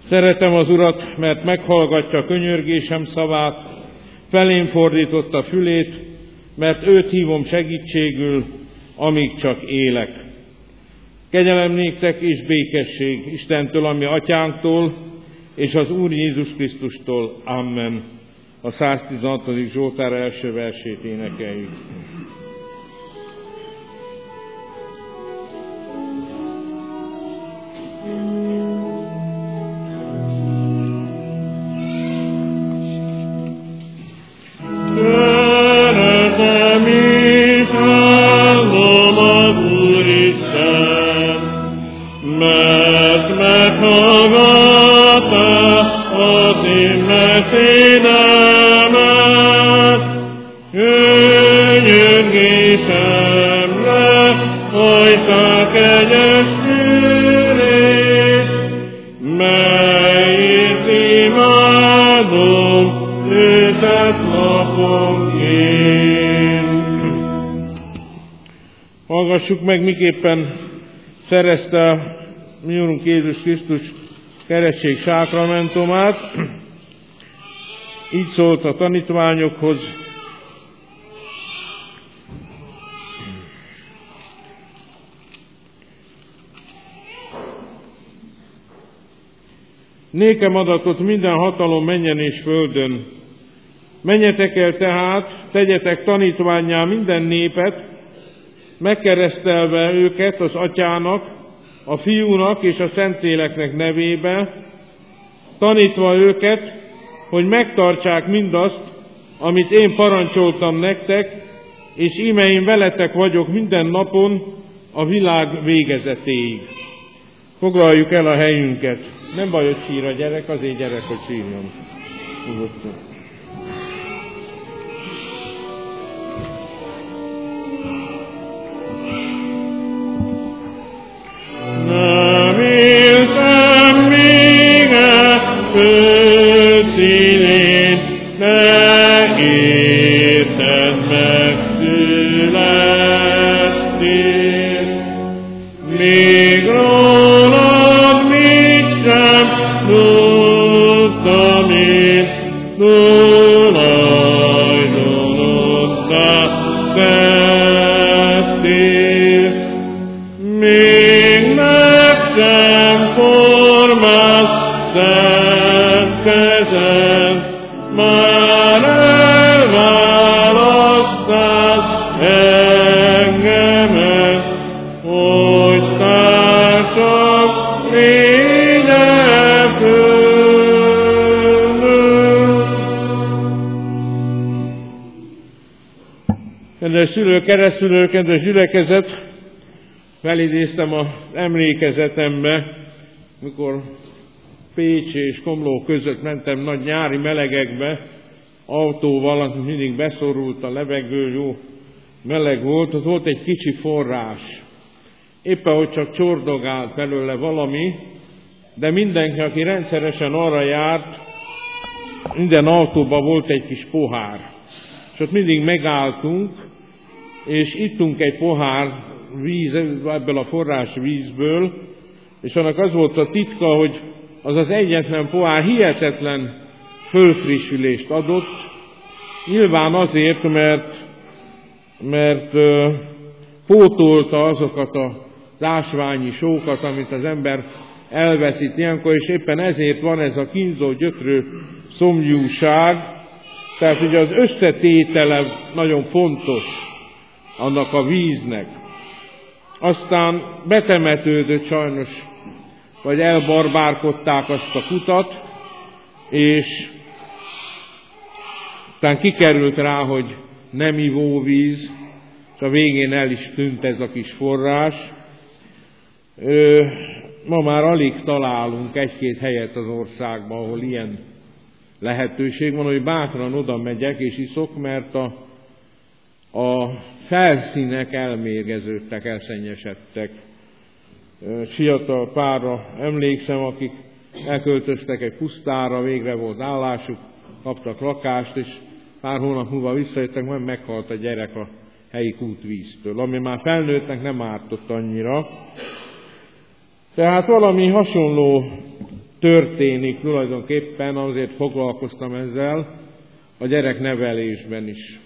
Szeretem az Urat, mert meghallgatja könyörgésem szavát, felém fordította fülét, mert őt hívom segítségül, amíg csak élek. Kegyelem néktek és békesség Istentől, ami atyánktól, és az Úr Jézus Krisztustól. Amen. A 116. Zsoltár első versét énekeljük. Hallgassuk meg, miképpen szerezte a mi Úrunk Jézus Krisztus keresztség sákramentumát. Így szólt a tanítványokhoz: nékem adatot minden hatalom mennyen és földön. Menjetek el tehát, tegyetek tanítvánnyá minden népet, megkeresztelve őket az Atyának, a Fiúnak és a Szentléleknek nevébe, tanítva őket, hogy megtartsák mindazt, amit én parancsoltam nektek, és íme én veletek vagyok minden napon a világ végezetéig. Foglaljuk el a helyünket. Nem baj, hogy sír a gyerek, azért gyerek, hogy sírjon. Nem éltem még föld színén, ne érted megszülettél. Még rólad mit sem tudtam én, tulajdonoddá tettél. Még meg sem formált szent kezed, már elválasztál engemet, hogy társam lénye földön. Kedves szülők, keresztülők, kedves gyülekezet! Felidéztem az emlékezetembe, mikor Pécs és Komló között mentem nagy nyári melegekbe, autóval, mindig beszorult a levegő, jó meleg volt, ott volt egy kicsi forrás. Éppen, hogy csak csordogált belőle valami, de mindenki, aki rendszeresen arra járt, minden autóban volt egy kis pohár. És ott mindig megálltunk, és ittunk egy pohár víz, ebből a forrás vízből, és annak az volt a titka, hogy az az egyetlen pohár hihetetlen fölfrissülést adott, nyilván azért, mert pótolta azokat az ásványi sókat, amit az ember elveszít ilyenkor, és éppen ezért van ez a kínzó, gyötrő szomjúság, tehát ugye az összetétele nagyon fontos annak a víznek. Aztán betemetődött sajnos, vagy elbarbárkodták azt a kutat, és aztán kikerült rá, hogy nem ivóvíz, és a végén el is tűnt ez a kis forrás. Ma már alig találunk egy-két helyet az országban, ahol ilyen lehetőség van, hogy bátran oda megyek és iszok, mert a felszínek elmérgeződtek, elszennyesedtek. Fiatal párra emlékszem, akik elköltöztek egy pusztára, végre volt állásuk, kaptak lakást, és pár hónap múlva visszajöttek, majd meghalt a gyerek a helyi kútvíztől, ami már felnőttnek nem ártott annyira. Tehát valami hasonló történik tulajdonképpen, azért foglalkoztam ezzel, a gyereknevelésben is.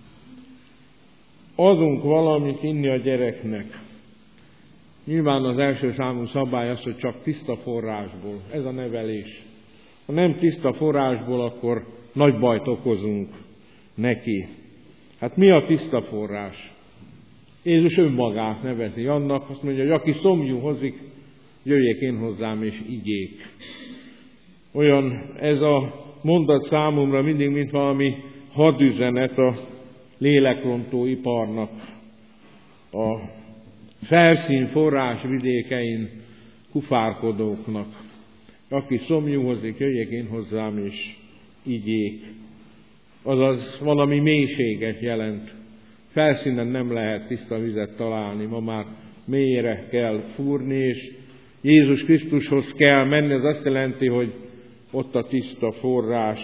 Adunk valamit inni a gyereknek. Nyilván az első számú szabály az, hogy csak tiszta forrásból. Ez a nevelés. Ha nem tiszta forrásból, akkor nagy bajt okozunk neki. Hát mi a tiszta forrás? Jézus önmagát nevezi annak, azt mondja, hogy aki szomjú hozik, jöjjék én hozzám és igyék. Olyan ez a mondat számomra mindig, mint valami hadüzenet a lélekrontó iparnak, a felszín forrás vidékein kufárkodóknak. Aki szomjú hozik, jöjjék én hozzám és igyék. Azaz valami mélységet jelent. Felszínen nem lehet tiszta vizet találni, ma már mélyre kell fúrni, és Jézus Krisztushoz kell menni, ez azt jelenti, hogy ott a tiszta forrás.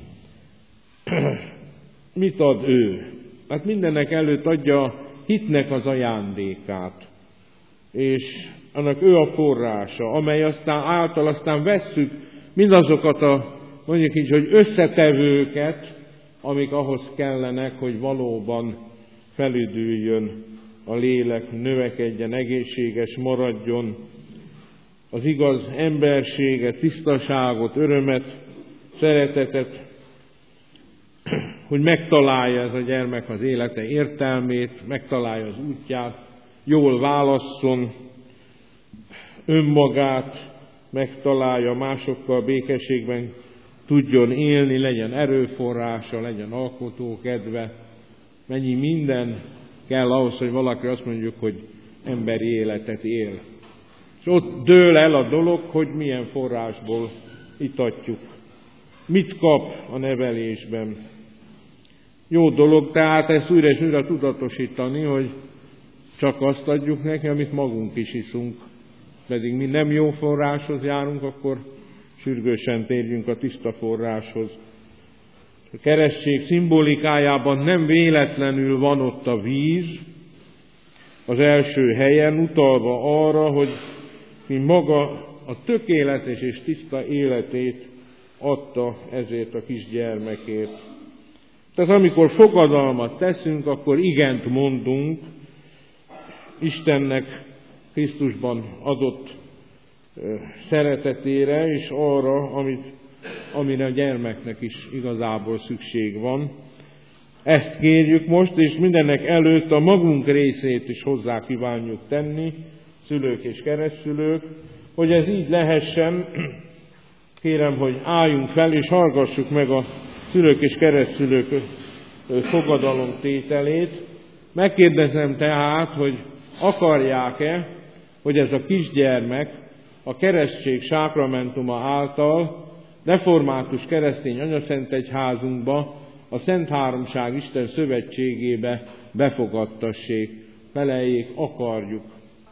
Mit ad ő? Hát mindenek előtt adja a hitnek az ajándékát, és annak ő a forrása, amely aztán vesszük mindazokat a, mondjuk így, hogy összetevőket, amik ahhoz kellenek, hogy valóban felüdüljön a lélek, növekedjen, egészséges maradjon, az igaz emberséget, tisztaságot, örömet, szeretetet, hogy megtalálja ez a gyermek az élete értelmét, megtalálja az útját, jól válasszon önmagát, megtalálja másokkal békességben, tudjon élni, legyen erőforrása, legyen alkotókedve. Mennyi minden kell ahhoz, hogy valaki azt mondjuk, hogy emberi életet él. És ott dől el a dolog, hogy milyen forrásból itatjuk. Mit kap a nevelésben. Jó dolog tehát ezt újra és újra tudatosítani, hogy csak azt adjuk neki, amit magunk is iszunk. Pedig mi nem jó forráshoz járunk, akkor sürgősen térjünk a tiszta forráshoz. A keresztség szimbolikájában nem véletlenül van ott a víz, az első helyen utalva arra, hogy mi maga a tökéletes és tiszta életét adta ezért a kisgyermekért. Tehát amikor fogadalmat teszünk, akkor igent mondunk Istennek Krisztusban adott szeretetére, és arra, amire a gyermeknek is igazából szükség van. Ezt kérjük most, és mindenek előtt a magunk részét is hozzá kívánjuk tenni, szülők és keresztszülők, hogy ez így lehessen. Kérem, hogy álljunk fel, és hallgassuk meg a szülők és keresztszülők fogadalomtételét. Megkérdezem tehát, hogy akarják-e, hogy ez a kisgyermek a keresztség sákramentuma által református keresztény anyaszentegyházunkba, a Szent Háromság Isten szövetségébe befogadtassék. Feleljék, akarjuk.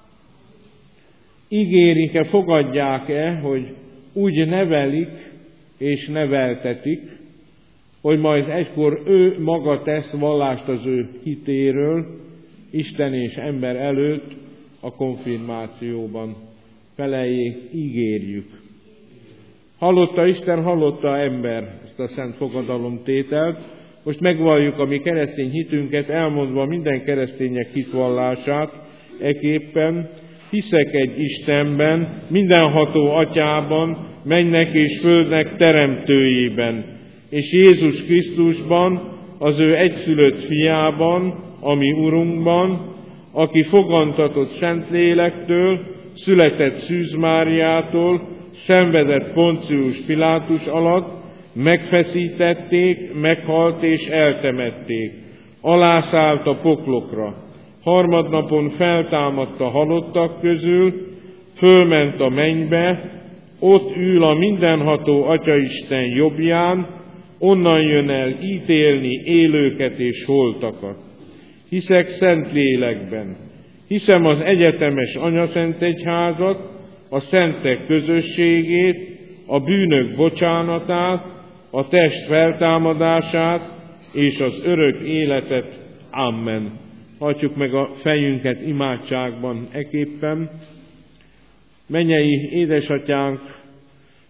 Ígérik-e, fogadják-e, hogy úgy nevelik és neveltetik, hogy majd egykor ő maga tesz vallást az ő hitéről, Isten és ember előtt a konfirmációban. Feleljék, ígérjük. Hallotta Isten, hallotta ember ezt a szent fogadalomtételt. Most megvalljuk a mi keresztény hitünket, elmondva minden keresztények hitvallását, eképpen hiszek egy Istenben, mindenható Atyában, mennek és földnek teremtőjében, és Jézus Krisztusban, az ő egyszülött fiában, a mi Urunkban, aki fogantatott Szentlélektől, született Szűz Máriától, szenvedett Poncius Pilátus alatt, megfeszítették, meghalt és eltemették. Alászállt a poklokra. Harmadnapon feltámadt a halottak közül, fölment a mennybe, ott ül a mindenható Atyaisten jobbján, onnan jön el ítélni élőket és holtakat. Hiszek Szentlélekben, hiszem az egyetemes anyaszentegyházat, a szentek közösségét, a bűnök bocsánatát, a test feltámadását és az örök életet. Amen. Hajtsuk meg a fejünket imádságban eképpen. Mennyei édesatyánk,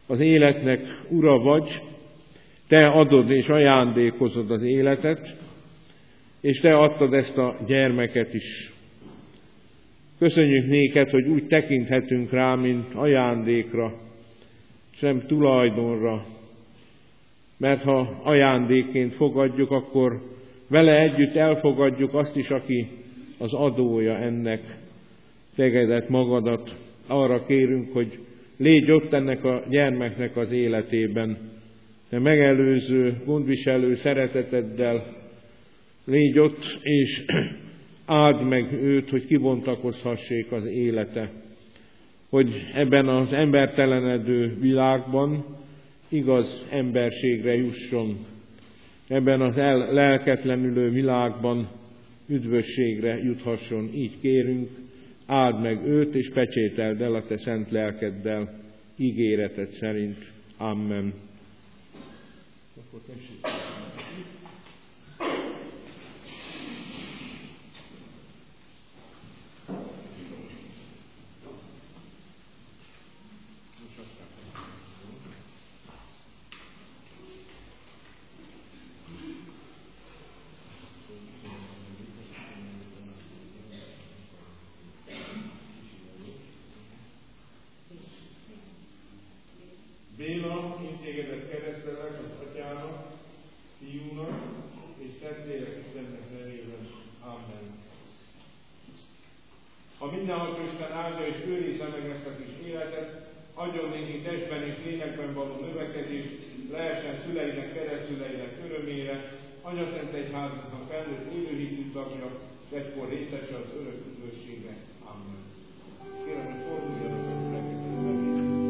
az életnek ura vagy, te adod és ajándékozod az életet, és te adtad ezt a gyermeket is. Köszönjük néked, hogy úgy tekinthetünk rá, mint ajándékra, és nem tulajdonra, mert ha ajándékként fogadjuk, akkor vele együtt elfogadjuk azt is, aki az adója ennek. Tegedet magadat, arra kérünk, hogy légy ott ennek a gyermeknek az életében, te megelőző, gondviselő szereteteddel légy ott, és áld meg őt, hogy kibontakozhassék az élete, hogy ebben az embertelenedő világban igaz emberségre jusson, ebben az lelketlenülő világban üdvösségre juthasson. Így kérünk, áld meg őt, és pecsételd el a te szent lelkeddel, ígéreted szerint. Amen. Béla, én tégedet keresztelek az Atyának, Fiúnak és Szentlélek Istennek nevében. Amen. A mindenható Isten áldja és őrizze meg ezt a kis életet, adjon néki testben és lélekben való növekedést, lehessen szüleinek, keresztszüleinek örömére, Anya Szent Egyháznak felnőtt élőhitű tagja, és egykor részese az örök üdvösségnek. Amen. Kérem, hogy forduljanak a füleket.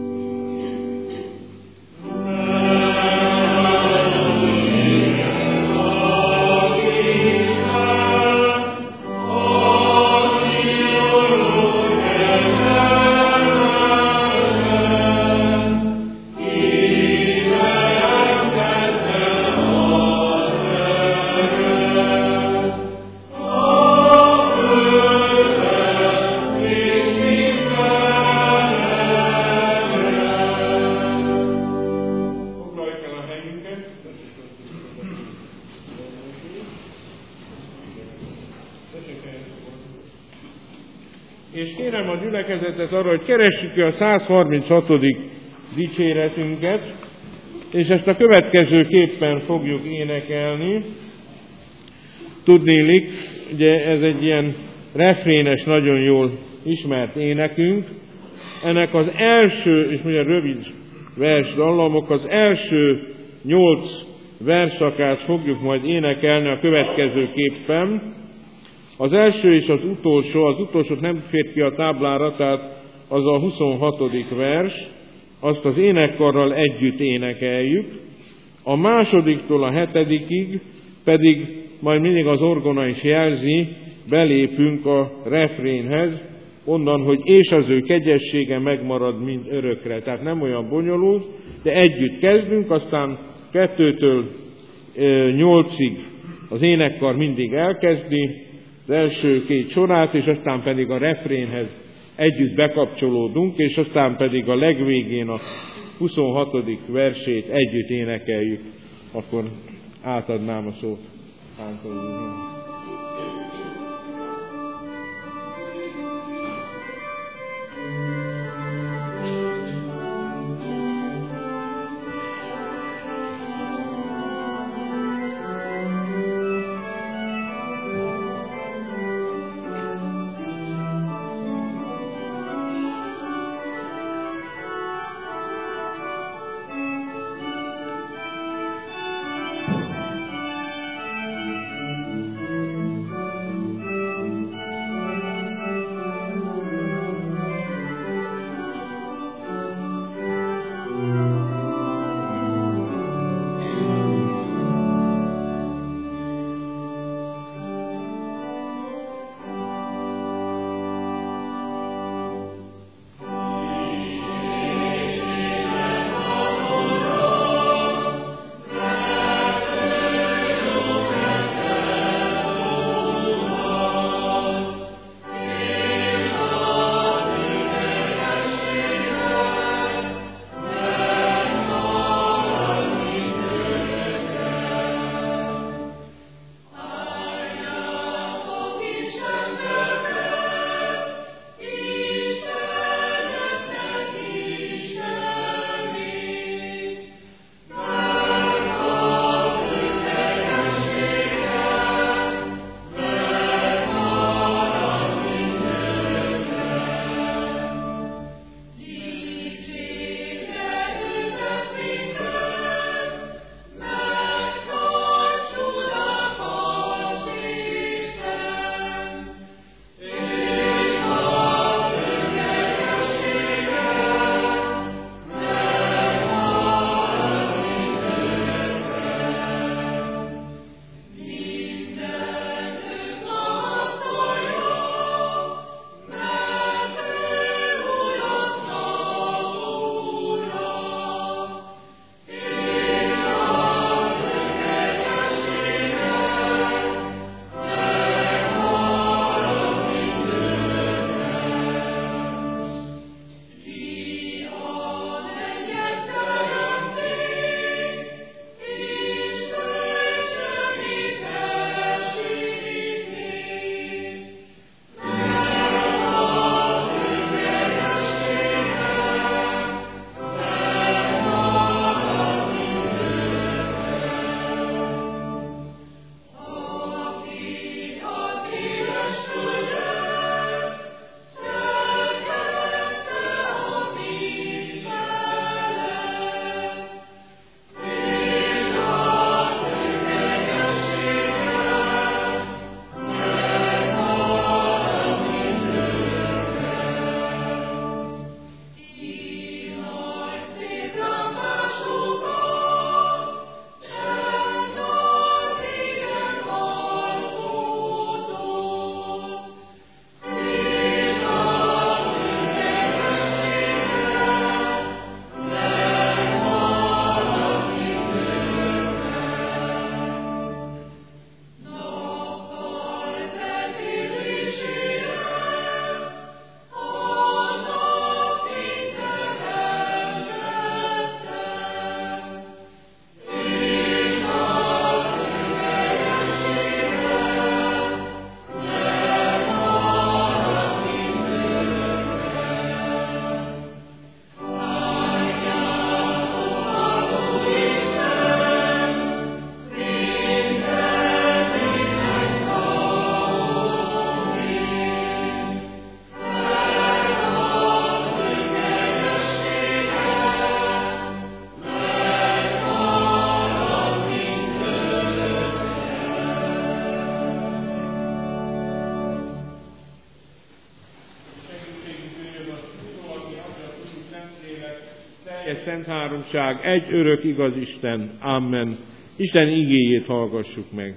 És kérem a gyülekezetet arra, hogy keressük ki a 136. dicséretünket, és ezt a következőképpen fogjuk énekelni. Tudnélik, ugye ez egy ilyen refrénes, nagyon jól ismert énekünk. Ennek az első, és ugye rövid versdallamok, az első 8 versszakát fogjuk majd énekelni a következőképpen. Az első és az utolsót nem fér ki a táblára, tehát az a 26. vers, azt az énekkarral együtt énekeljük. A másodiktól a 7. pedig majd mindig az orgona is jelzi, belépünk a refrénhez, onnan, hogy és az ő kegyessége megmarad mind örökre. Tehát nem olyan bonyolult, de együtt kezdünk, aztán 2-től 8-ig az énekkar mindig elkezdi az első 2 sorát, és aztán pedig a refrénhez együtt bekapcsolódunk, és aztán pedig a legvégén a 26. versét együtt énekeljük. Akkor átadnám a szót Pántól úrnak. szent háromság, egy örök igaz Isten. Amen. Isten igéjét hallgassuk meg.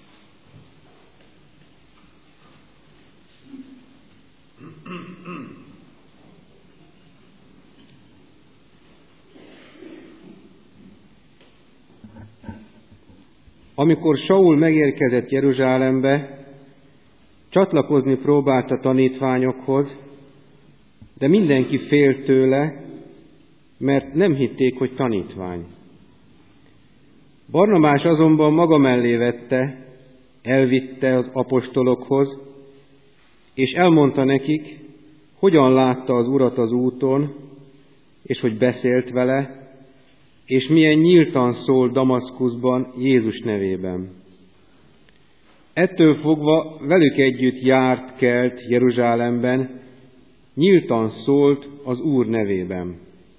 Amikor Saul megérkezett Jeruzsálembe, csatlakozni próbált a tanítványokhoz, de mindenki félt tőle, mert nem hitték, hogy tanítvány. Barnabás azonban maga mellé vette, elvitte az apostolokhoz, és elmondta nekik, hogyan látta az Urat az úton, és hogy beszélt vele, és milyen nyíltan szól Damaszkuszban Jézus nevében. Ettől fogva velük együtt járt, kelt Jeruzsálemben, nyíltan szólt az Úr nevében.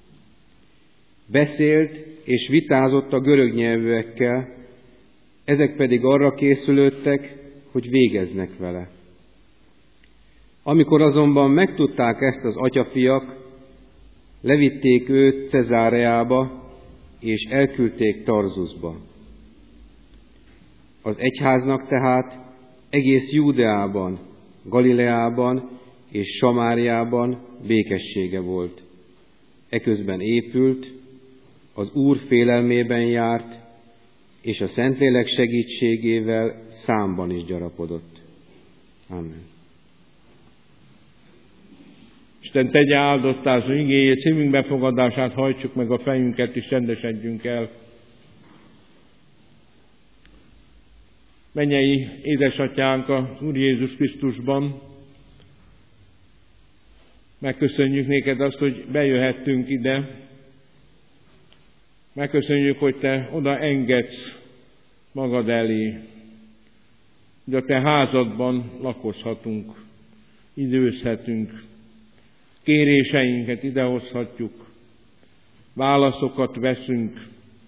Beszélt és vitázott a görög nyelvűekkel, ezek pedig arra készülődtek, hogy végeznek vele. Amikor azonban megtudták ezt az atyafiak, levitték őt Cezáreába, és elküldték Tarzuszba. Az egyháznak tehát egész Júdeában, Galileában és Samáriában békessége volt. Eközben épült, az Úr félelmében járt, és a Szentlélek segítségével számban is gyarapodott. Amen. Isten tegye áldottá az igéjét, szívünk befogadását, hajtsuk meg a fejünket, és rendesedjünk el. Mennyei édesatyánk az Úr Jézus Krisztusban, megköszönjük néked azt, hogy bejöhettünk ide. Megköszönjük, hogy te oda engedsz magad elé, hogy a te házadban lakozhatunk, időzhetünk, kéréseinket idehozhatjuk, válaszokat veszünk,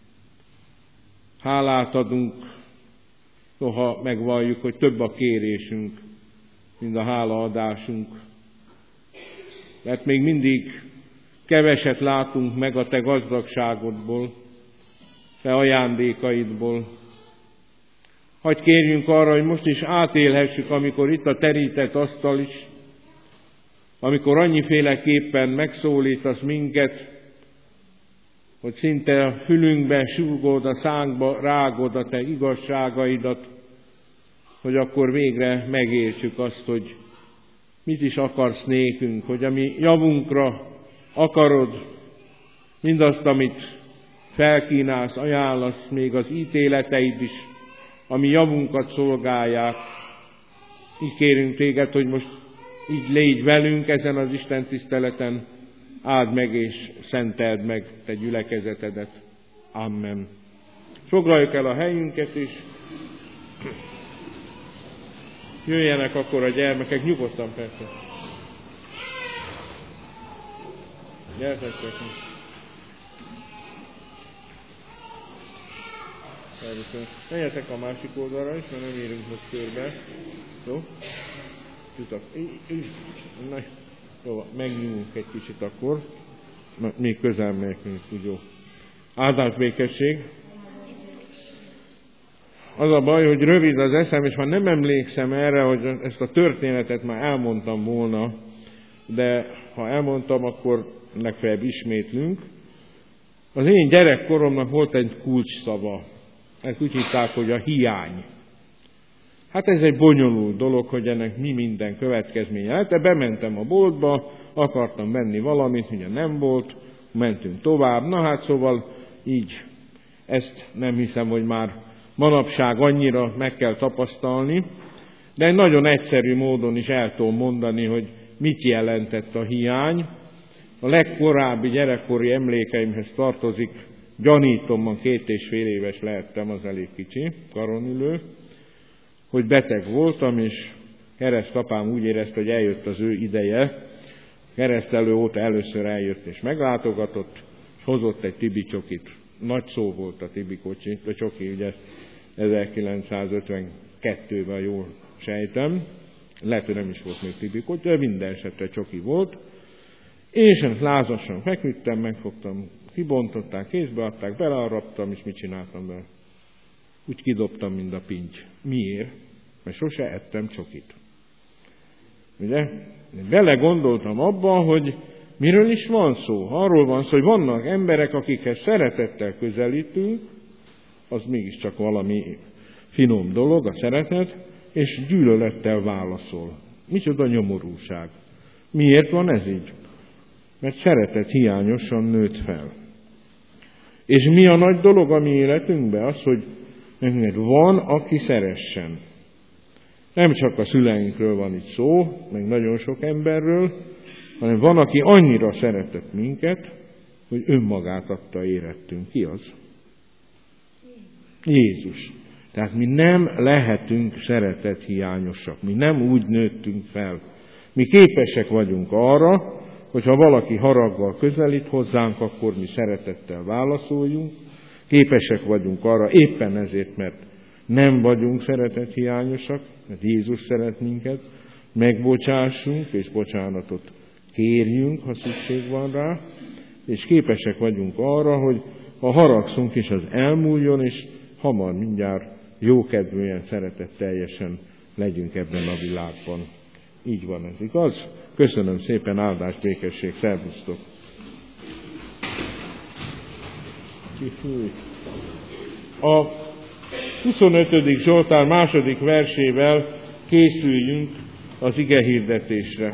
hálát adunk, soha megvalljuk, hogy több a kérésünk, mint a hálaadásunk. Mert még mindig keveset látunk meg a te gazdagságodból, te ajándékaidból. Hadd kérjünk arra, hogy most is átélhessük, amikor itt a terített asztal is, amikor annyiféleképpen megszólítasz minket, hogy szinte a fülünkbe súgod, a szánkba rágod a te igazságaidat, hogy akkor végre megértsük azt, hogy mit is akarsz nékünk, hogy a mi javunkra akarod mindazt, amit felkínálsz, ajánlasz, még az ítéleteid is, ami javunkat szolgálják. Így kérünk téged, hogy most így légy velünk ezen az Isten tiszteleten, áld meg és szenteld meg te gyülekezetedet. Amen. Foglaljuk el a helyünket, és jöjjenek akkor a gyermekek, nyugodtan persze. Gyertek. Menjetek a másik oldalra is, mert nem érünk most körbe. Jó? Jutak. Jó, megnyúlunk egy kicsit akkor. Még közel megyek, úgy jó. Áldás békesség. Az a baj, hogy rövid az eszem, és már nem emlékszem erre, hogy ezt a történetet már elmondtam volna, de ha elmondtam, akkor legfeljebb ismétlünk. Az én gyerekkoromnak volt egy kulcsszava. Ezt úgy hívták, hogy a hiány. Hát ez egy bonyolult dolog, hogy ennek mi minden következménye lett, de bementem a boltba, akartam venni valamit, ugye nem volt, mentünk tovább. Na hát szóval így ezt nem hiszem, hogy már manapság annyira meg kell tapasztalni, de egy nagyon egyszerű módon is el tudom mondani, hogy mit jelentett a hiány. A legkorábbi gyerekkori emlékeimhez tartozik, gyanítom, 2,5 éves lehettem, az elég kicsi, karonülő, hogy beteg voltam, és keresztapám úgy érezte, hogy eljött az ő ideje. Keresztelő óta először eljött és meglátogatott, és hozott egy Tibi csokit. Nagy szó volt a Tibi csoki, ugye 1952-ben jól sejtem. Lehet, hogy nem is volt még Tibi kocsi, de minden esetre csoki volt. És lázasan feküdtem, megfogtam Kibontották, kézbe adták, belearraptam, és mit csináltam vele? Úgy kidobtam, mint a pinty. Miért? Mert sose ettem csokit. Ugye? Belegondoltam abba, hogy miről is van szó. Arról van szó, hogy vannak emberek, akikhez szeretettel közelítünk, az mégiscsak valami finom dolog, a szeretet, és gyűlölettel válaszol. Micsoda nyomorúság. Miért van ez így? Mert szeretet hiányosan nőtt fel. És mi a nagy dolog a mi életünkben? Az, hogy van, aki szeressen. Nem csak a szüleinkről van itt szó, meg nagyon sok emberről, hanem van, aki annyira szeretett minket, hogy önmagát adta érettünk. Ki az? Jézus. Tehát mi nem lehetünk szeretethiányosak. Mi nem úgy nőttünk fel. Mi képesek vagyunk arra, hogyha valaki haraggal közelít hozzánk, akkor mi szeretettel válaszoljunk. Képesek vagyunk arra éppen ezért, mert nem vagyunk szeretethiányosak, mert Jézus szeret minket, megbocsássunk és bocsánatot kérjünk, ha szükség van rá, és képesek vagyunk arra, hogy ha haragszunk is, az elmúljon, és hamar mindjárt jókedvűen, szeretetteljesen legyünk ebben a világban. Így van ez, igaz? Köszönöm szépen, áldás, békesség, szervusztok! A 25. Zsoltár második versével készüljünk az ige hirdetésre.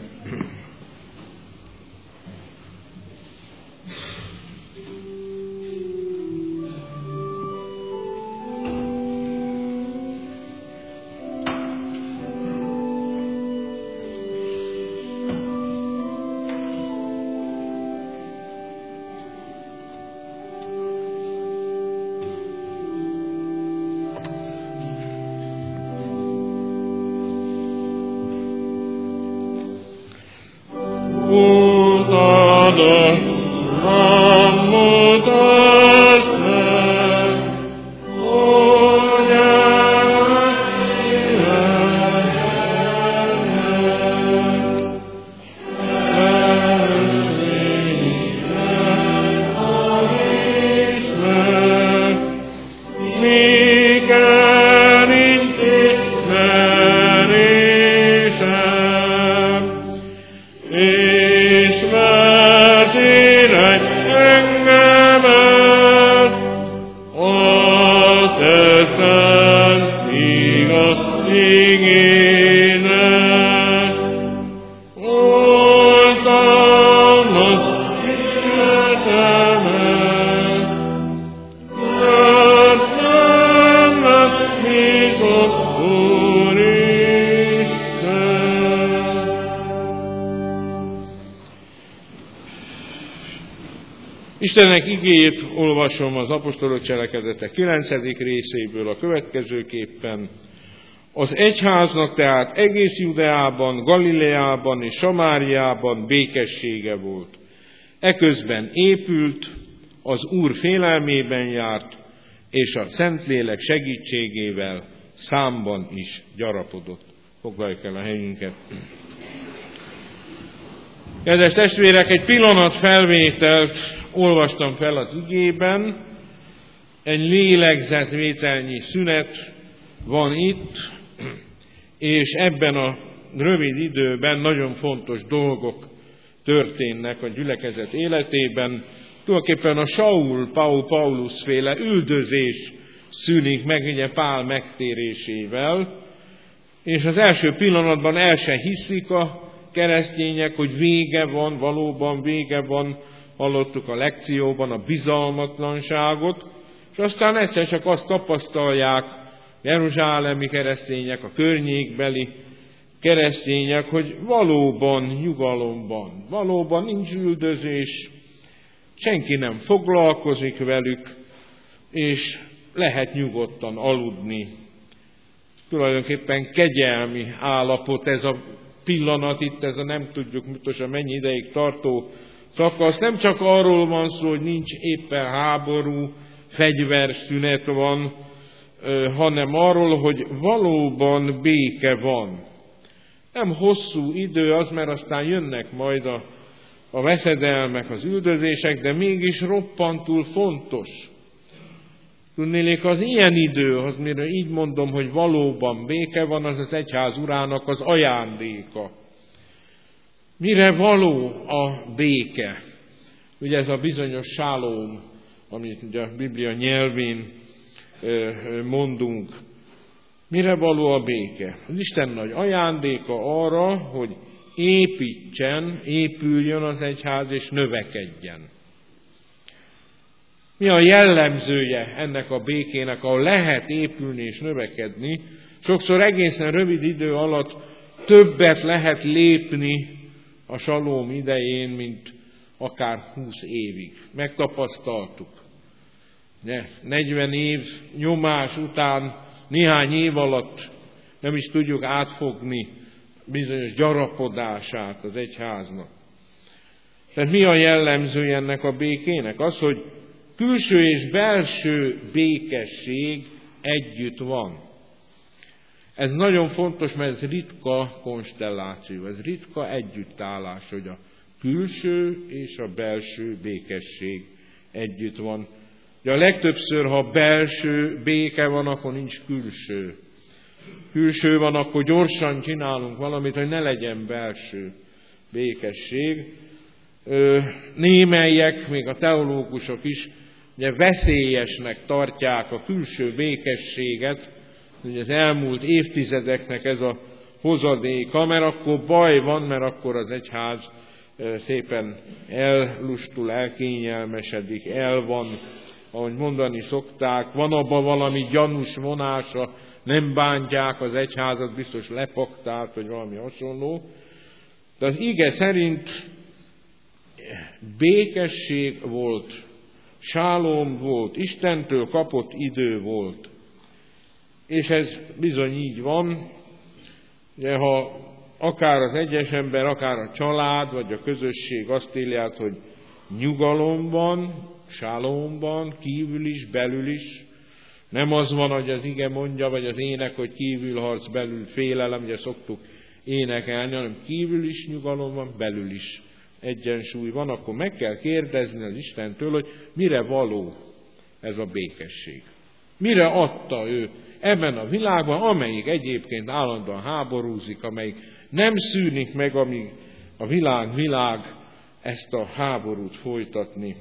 Istennek igéjét olvasom az apostolok cselekedetek 9. részéből a következőképpen. Az egyháznak tehát egész Judeában, Galileában és Samáriában békessége volt. Eközben épült, az Úr félelmében járt, és a Szentlélek segítségével számban is gyarapodott. Foglaljuk el a helyünket. Kedves testvérek, egy pillanat felvételt olvastam fel az igében, egy lélegzetvételnyi szünet van itt, és ebben a rövid időben nagyon fontos dolgok történnek a gyülekezet életében. Tulajdonképpen a Saul-Paulus féle üldözés szűnik meg ugye Pál megtérésével, és az első pillanatban el se hiszik a keresztények, hogy vége van, valóban vége van, hallottuk a lekcióban a bizalmatlanságot, és aztán egyszer csak azt tapasztalják jeruzsálemi keresztények, a környékbeli keresztények, hogy valóban nyugalomban, valóban nincs üldözés, senki nem foglalkozik velük, és lehet nyugodtan aludni. Tulajdonképpen kegyelmi állapot ez a pillanat itt, ez a nem tudjuk pontosan mennyi ideig tartó szakasz. Nem csak arról van szó, hogy nincs éppen háború, fegyverszünet van, hanem arról, hogy valóban béke van. Nem hosszú idő az, mert aztán jönnek majd a a veszedelmek, az üldözések, de mégis roppantul fontos. Tudnélék, az ilyen idő, az mire így mondom, hogy valóban béke van, az az egyház urának az ajándéka. Mire való a béke? Ugye ez a bizonyos sálóm, amit ugye a Biblia nyelvén mondunk. Mire való a béke? Az Isten nagy ajándéka arra, hogy épüljön az egyház és növekedjen. Mi a jellemzője ennek a békének, ahol lehet épülni és növekedni? Sokszor egészen rövid idő alatt többet lehet lépni a salóm idején, mint akár 20 évig. Megtapasztaltuk. 40 év nyomás után néhány év alatt nem is tudjuk átfogni bizonyos gyarapodását az egyháznak. Tehát mi a jellemzője ennek a békének? Az, hogy külső és belső békesség együtt van. Ez nagyon fontos, mert ez ritka konstelláció, ez ritka együttállás, hogy a külső és a belső békesség együtt van. De a legtöbbször, ha belső béke van, akkor nincs külső. Külső van, akkor gyorsan csinálunk valamit, hogy ne legyen belső békesség. Némelyek, még a teológusok is, ugye veszélyesnek tartják a külső békességet, hogy az elmúlt évtizedeknek ez a hozadéka, mert akkor baj van, mert akkor az egyház szépen ellustul, elkényelmesedik, el van, ahogy mondani szokták, van abban valami gyanús vonása, nem bántják az egyházat, biztos lepaktált, vagy valami hasonló. De az ige szerint békesség volt, sálom volt, Istentől kapott idő volt. És ez bizony így van, de ha akár az egyes ember, akár a család, vagy a közösség azt éli át, hogy nyugalomban, sálomban, kívül is, belül is, nem az van, hogy az ige mondja, vagy az ének, hogy kívül harc, belül félelem, ugye szoktuk énekelni, hanem kívül is nyugalom van, belül is egyensúly van, akkor meg kell kérdezni az Istentől, hogy mire való ez a békesség. Mire adta ő ebben a világban, amelyik egyébként állandóan háborúzik, amelyik nem szűnik meg, amíg a világ ezt a háborút folytatni.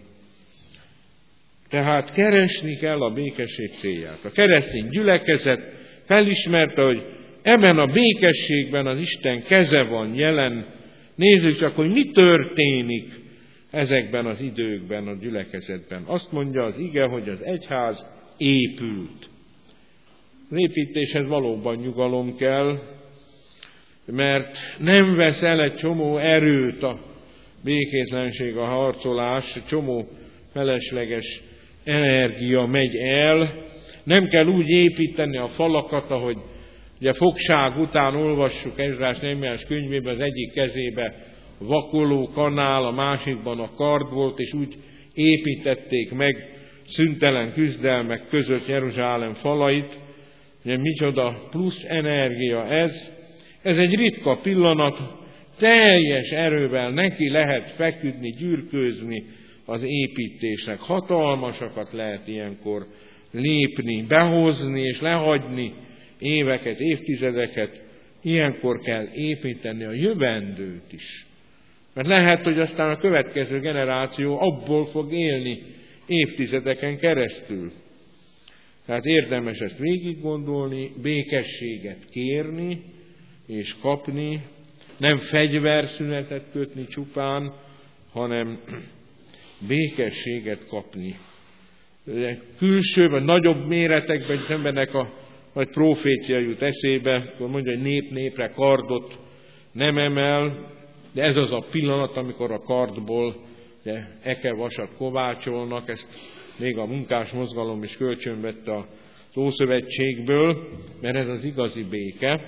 Tehát keresni kell a békesség célját. A keresztény gyülekezet felismerte, hogy ebben a békességben az Isten keze van jelen. Nézzük csak, hogy mi történik ezekben az időkben, a gyülekezetben. Azt mondja az ige, hogy az egyház épült. Az építéshez valóban nyugalom kell, mert nem vesz el egy csomó erőt a békétlenség, a harcolás, egy csomó felesleges energia megy el. Nem kell úgy építeni a falakat, ahogy ugye fogság után olvassuk Ezrás Néhemiás könyvében, az egyik kezébe vakoló kanál, a másikban a kard volt, és úgy építették meg szüntelen küzdelmek között Jeruzsálem falait. Ugye micsoda plusz energia ez. Ez egy ritka pillanat, teljes erővel neki lehet feküdni, gyűrkőzni az építésnek. Hatalmasakat lehet ilyenkor lépni, behozni és lehagyni éveket, évtizedeket. Ilyenkor kell építeni a jövendőt is. Mert lehet, hogy aztán a következő generáció abból fog élni évtizedeken keresztül. Tehát érdemes ezt végig gondolni, békességet kérni és kapni, nem fegyverszünetet kötni csupán, hanem békességet kapni. Külső vagy nagyobb méretekben az embernek a nagy profécia jut eszébe, akkor mondja, hogy nép népre kardot nem emel, de ez az a pillanat, amikor a kardból ekevasat kovácsolnak, ezt még a munkás mozgalom is kölcsönvette az Ószövetségből, mert ez az igazi béke.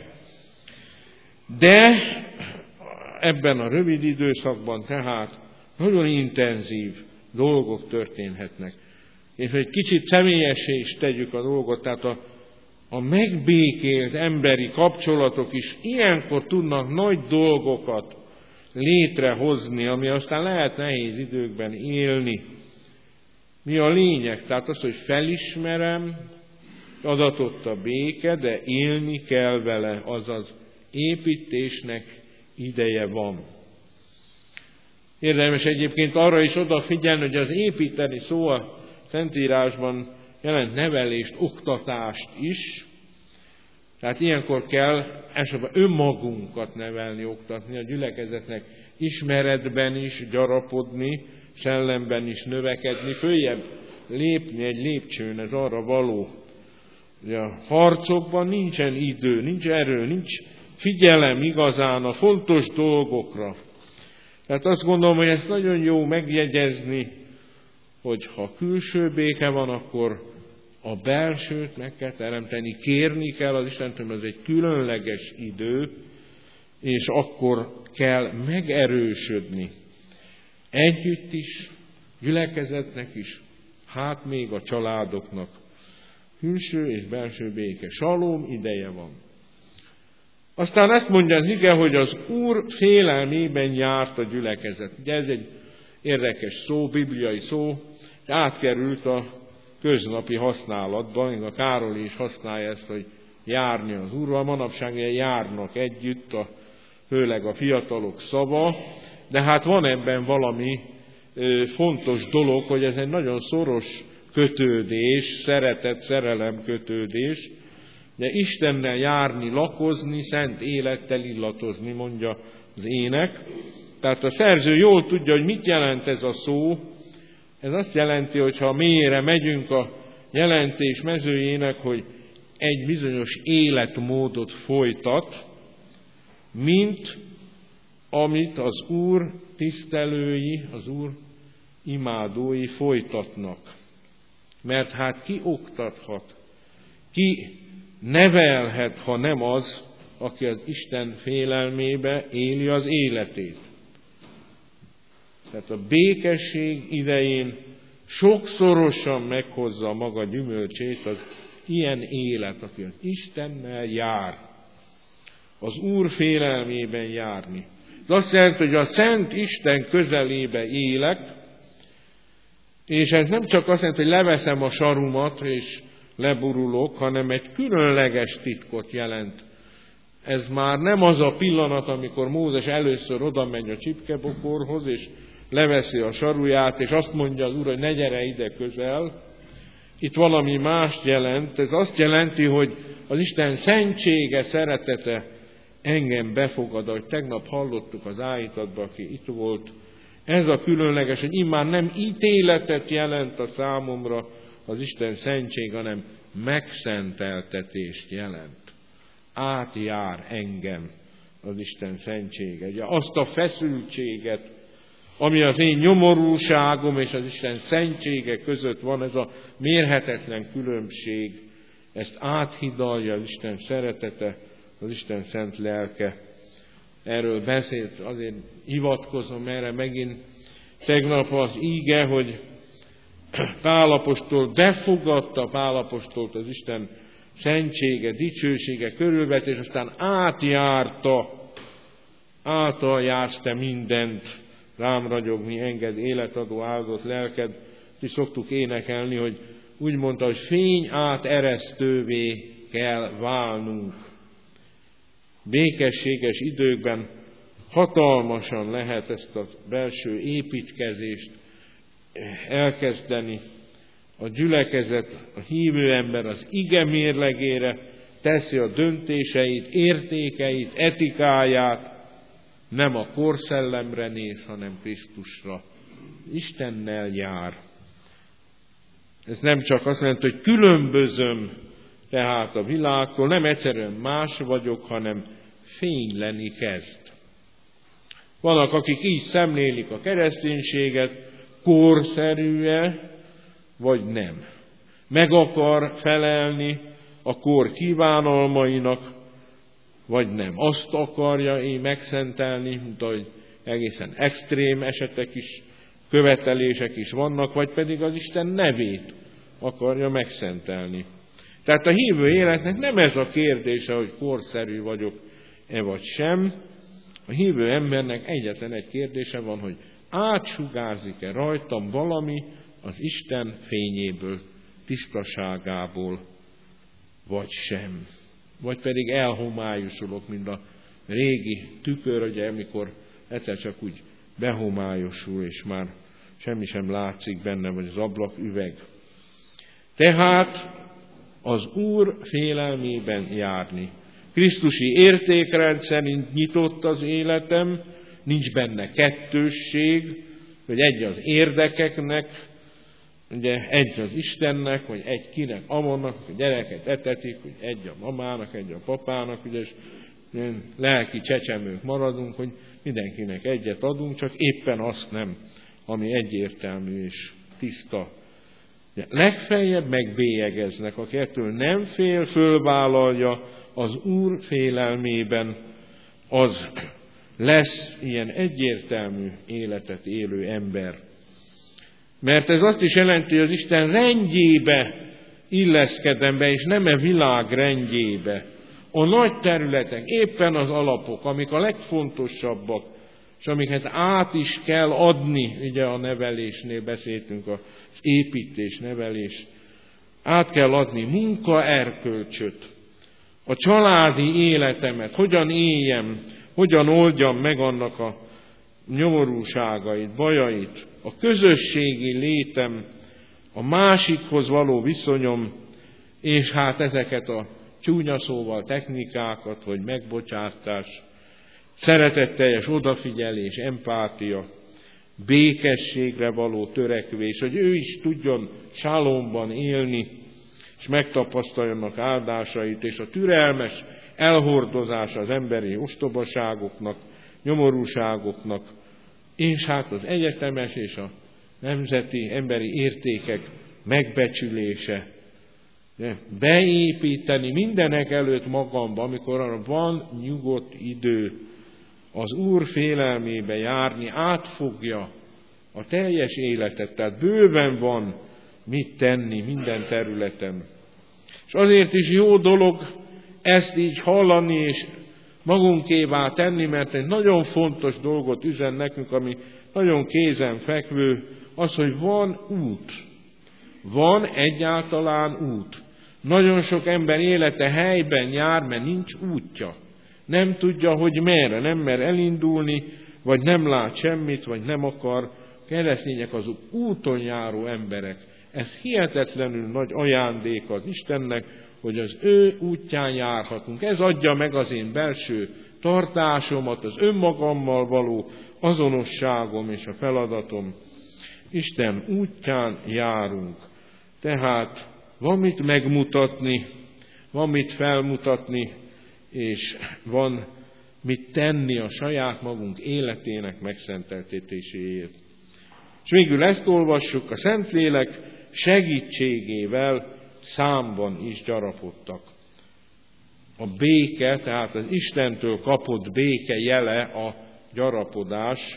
De ebben a rövid időszakban tehát nagyon intenzív dolgok történhetnek. És hogy kicsit személyessé is tegyük a dolgot, tehát a megbékélt emberi kapcsolatok is ilyenkor tudnak nagy dolgokat létrehozni, ami aztán lehet nehéz időkben élni. Mi a lényeg? Tehát az, hogy felismerem, adatott a béke, de élni kell vele, azaz építésnek ideje van. Érdemes egyébként arra is odafigyelni, hogy az építeni szó a Szentírásban jelent nevelést, oktatást is. Tehát ilyenkor kell elsősorban önmagunkat nevelni, oktatni, a gyülekezetnek ismeretben is gyarapodni, szellemben is növekedni, följebb lépni egy lépcsőn, ez arra való. Ugye a harcokban nincsen idő, nincs erő, nincs figyelem igazán a fontos dolgokra. Tehát azt gondolom, hogy ezt nagyon jó megjegyezni, hogy ha külső béke van, akkor a belsőt meg kell teremteni, kérni kell az Istentől, ez egy különleges idő, és akkor kell megerősödni. Együtt is, gyülekezetnek is, hát még a családoknak. Külső és belső béke. Salóm ideje van. Aztán ezt mondja az ige, hogy az Úr félelmében járt a gyülekezet. Ugye ez egy érdekes szó, bibliai szó, átkerült a köznapi használatban, a Károly is használja ezt, hogy járni az Úrral. Manapság járnak együtt, főleg a fiatalok szava, de hát van ebben valami fontos dolog, hogy ez egy nagyon szoros kötődés, szeretet, szerelem kötődés, de Istennel járni, lakozni, szent élettel illatozni, mondja az ének. Tehát a szerző jól tudja, hogy mit jelent ez a szó. Ez azt jelenti, hogy ha mélyre megyünk a jelentés mezőjének, hogy egy bizonyos életmódot folytat, mint amit az Úr tisztelői, az Úr imádói folytatnak. Mert hát ki oktathat, ki nevelhet, ha nem az, aki az Isten félelmébe éli az életét. Tehát a békesség idején sokszorosan meghozza maga gyümölcsét az ilyen élet, aki az Istennel jár. Az Úr félelmében járni. Ez azt jelenti, hogy a Szent Isten közelébe élek, és ez nem csak azt jelenti, hogy leveszem a sarumat és leburulok, hanem egy különleges titkot jelent. Ez már nem az a pillanat, amikor Mózes először oda megy a csipkebokorhoz, és leveszi a saruját, és azt mondja az Úr, hogy ne gyere ide közel. Itt valami mást jelent. Ez azt jelenti, hogy az Isten szentsége, szeretete engem befogad, ahogy tegnap hallottuk az áhítatban, aki itt volt. Ez a különleges, hogy immár nem ítéletet jelent a számomra az Isten szentség, hanem megszenteltetést jelent. Átjár engem az Isten szentsége. Ugye azt a feszültséget, ami az én nyomorúságom és az Isten szentsége között van, ez a mérhetetlen különbség, ezt áthidalja az Isten szeretete, az Isten szent lelke. Erről beszélt, azért hivatkozom erre megint tegnap az íge, hogy Pál apostol befogadta Pál apostolt az Isten szentsége, dicsősége körülvett, és aztán átaljársz te mindent, rám ragyogni enged, életadó áldott lelked. Mi szoktuk énekelni, hogy úgy mondta, hogy fény áteresztővé kell válnunk. Békességes időkben hatalmasan lehet ezt a belső építkezést elkezdeni. A gyülekezet, a hívő ember az ige mérlegére teszi a döntéseit, értékeit, etikáját, nem a korszellemre néz, hanem Krisztusra. Istennel jár. Ez nem csak azt jelenti, hogy különbözöm tehát a világtól, nem egyszerűen más vagyok, hanem fényleni kezd. Vannak, akik így szemlélik a kereszténységet, korszerű-e, vagy nem. Meg akar felelni a kor kívánalmainak, vagy nem. Azt akarja én megszentelni, mint ahogy egészen extrém esetek is, követelések is vannak, vagy pedig az Isten nevét akarja megszentelni. Tehát a hívő életnek nem ez a kérdése, hogy korszerű vagyok-e vagy sem. A A hívő embernek egyetlen egy kérdése van, hogy átsugárzik-e rajtam valami az Isten fényéből, tisztaságából, vagy sem. Vagy pedig elhomályosulok, mint a régi tükör, ugye, amikor egyszer csak úgy behomályosul, és már semmi sem látszik benne, vagy az ablaküveg. Tehát az Úr félelmében járni. Krisztusi értékrend szerint nyitott az életem, nincs benne kettősség, hogy egy az érdekeknek, ugye egy az Istennek, vagy egy kinek amonnak, hogy gyereket etetik, hogy egy a mamának, egy a papának, ugye, és lelki csecsemők maradunk, hogy mindenkinek egyet adunk, csak éppen azt nem, ami egyértelmű és tiszta. De legfeljebb megbélyegeznek, aki ettől nem fél, fölvállalja az Úr félelmében, az lesz ilyen egyértelmű életet élő ember. Mert ez azt is jelenti, hogy az Isten rendjébe illeszkedem be, és nem a világ rendjébe. A nagy területek, éppen az alapok, amik a legfontosabbak, és amiket át is kell adni, ugye a nevelésnél beszéltünk, az építés, nevelés, át kell adni munkaerkölcsöt, a családi életemet, hogyan éljem, hogyan oldjam meg annak a nyomorúságait, bajait, a közösségi létem, a másikhoz való viszonyom, és hát ezeket a csúnya szóval technikákat, hogy megbocsátás, szeretetteljes odafigyelés, empátia, békességre való törekvés, hogy ő is tudjon sálomban élni, és megtapasztaljanak áldásait, és a türelmes elhordozása az emberi ostobaságoknak, nyomorúságoknak, és hát az egyetemes és a nemzeti emberi értékek megbecsülése. Beépíteni mindenek előtt magamba, amikor arra van nyugodt idő, az Úr félelmébe járni, átfogja a teljes életet, tehát bőven van mit tenni minden területen. És azért is jó dolog ezt így hallani, és magunkévá tenni, mert egy nagyon fontos dolgot üzen nekünk, ami nagyon kézenfekvő, az, hogy van út. Van egyáltalán út. Nagyon sok ember élete helyben jár, mert nincs útja. Nem tudja, hogy merre, nem mer elindulni, vagy nem lát semmit, vagy nem akar. Keresztények azok úton járó emberek. Ez hihetetlenül nagy ajándék az Istennek, hogy az ő útján járhatunk. Ez adja meg az én belső tartásomat, az önmagammal való azonosságom és a feladatom. Isten útján járunk. Tehát van mit megmutatni, van mit felmutatni, és van mit tenni a saját magunk életének megszenteltetéséért. És végül ezt olvassuk, a Szentlélek segítségével számban is gyarapodtak. A béke, tehát az Istentől kapott béke jele a gyarapodás.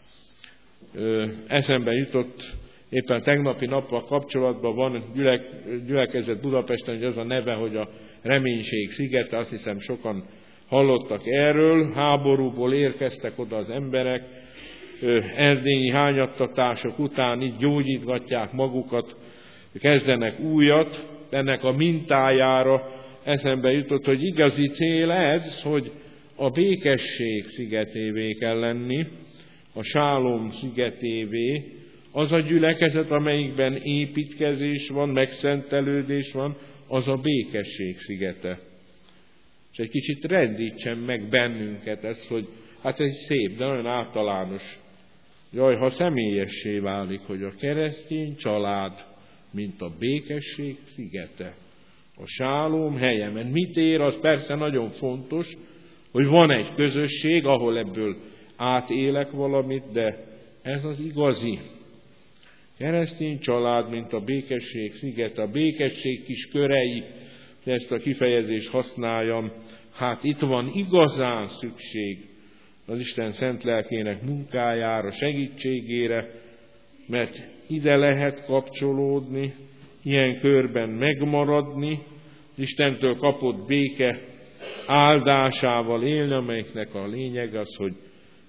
Eszembe jutott, éppen tegnapi nappal kapcsolatban van gyülekezet Budapesten, hogy az a neve, hogy a Reménység szigete, azt hiszem sokan hallottak erről, háborúból érkeztek oda az emberek, erdélyi hányattatások után így gyógyítgatják magukat, kezdenek újat, ennek a mintájára eszembe jutott, hogy igazi cél ez, hogy a békesség szigetévé kell lenni, a sálom szigetévé, az a gyülekezet, amelyikben építkezés van, megszentelődés van, az a békesség szigete. És egy kicsit rendítsen meg bennünket ez, hogy hát ez szép, de nagyon általános. Jaj, ha személyessé válik, hogy a keresztény család, mint a békesség szigete, a sálom helye. Mert mit ér, az persze nagyon fontos, hogy van egy közösség, ahol ebből átélek valamit, de ez az igazi. Keresztény család, mint a békesség szigete, a békesség kis körei, ezt a kifejezést használjam, hát itt van igazán szükség az Isten szent lelkének munkájára, segítségére, mert ide lehet kapcsolódni, ilyen körben megmaradni, Istentől kapott béke áldásával élni, amelyiknek a lényeg az, hogy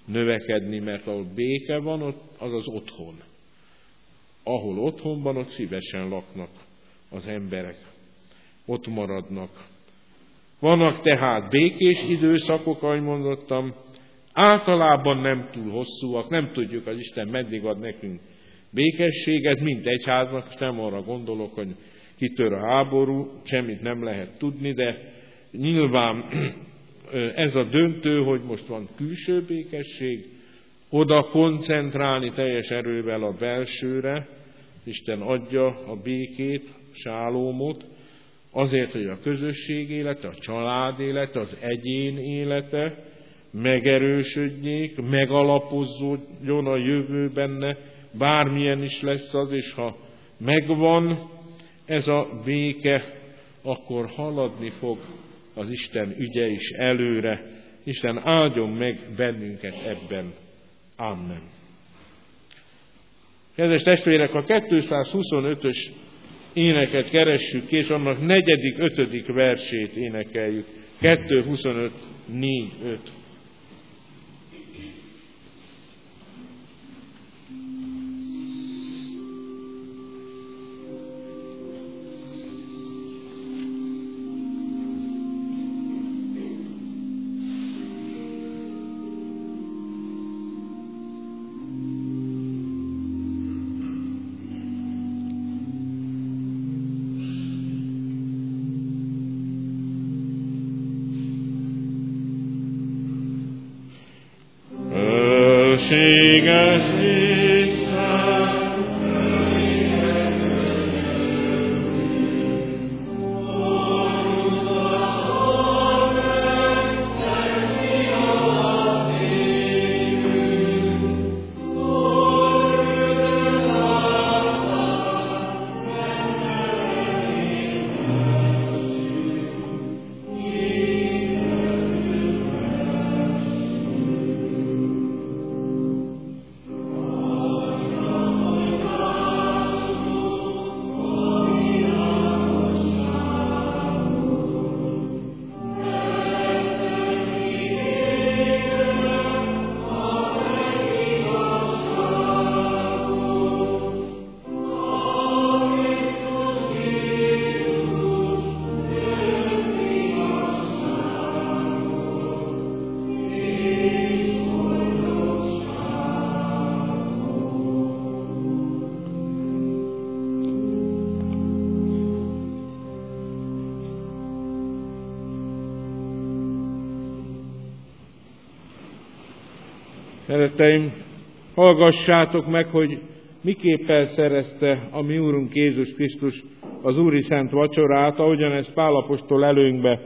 növekedni, mert ahol béke van, az az otthon. Ahol otthon van, ott szívesen laknak az emberek. Ott maradnak. Vannak tehát békés időszakok, ahogy mondottam, általában nem túl hosszúak, nem tudjuk, az Isten meddig ad nekünk békességet, mint egyháznak, nem arra gondolok, hogy kitör a háború, semmit nem lehet tudni, de nyilván ez a döntő, hogy most van külső békesség, oda koncentrálni teljes erővel a belsőre, Isten adja a békét, sálómot, azért, hogy a közösség élete, a család élete, az egyén élete megerősödjék, megalapozzódjon a jövő benne, bármilyen is lesz az, és ha megvan ez a béke, akkor haladni fog az Isten ügye is előre. Isten áldjon meg bennünket ebben. Amen. Kedves testvérek, a 225-ös éneket keressük ki, és annak 4.-5. versét énekeljük. 2.25, 4.5. Szeretteim, hallgassátok meg, hogy miképpen szerezte a mi Úrunk Jézus Krisztus az Úri Szent Vacsorát, ahogyan ezt Pál apostol előnkbe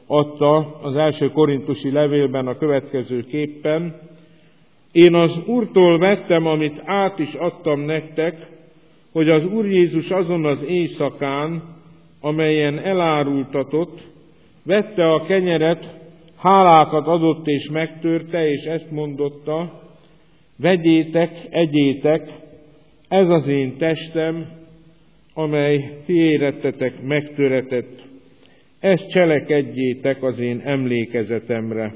adta az első korintusi levélben a következő képpen. Én az Úrtól vettem, amit át is adtam nektek, hogy az Úr Jézus azon az éjszakán, amelyen elárultatott, vette a kenyeret, hálákat adott és megtörte, és ezt mondotta: vegyétek, egyétek, ez az én testem, amely ti érettetek megtöretett. Ezt cselekedjétek az én emlékezetemre.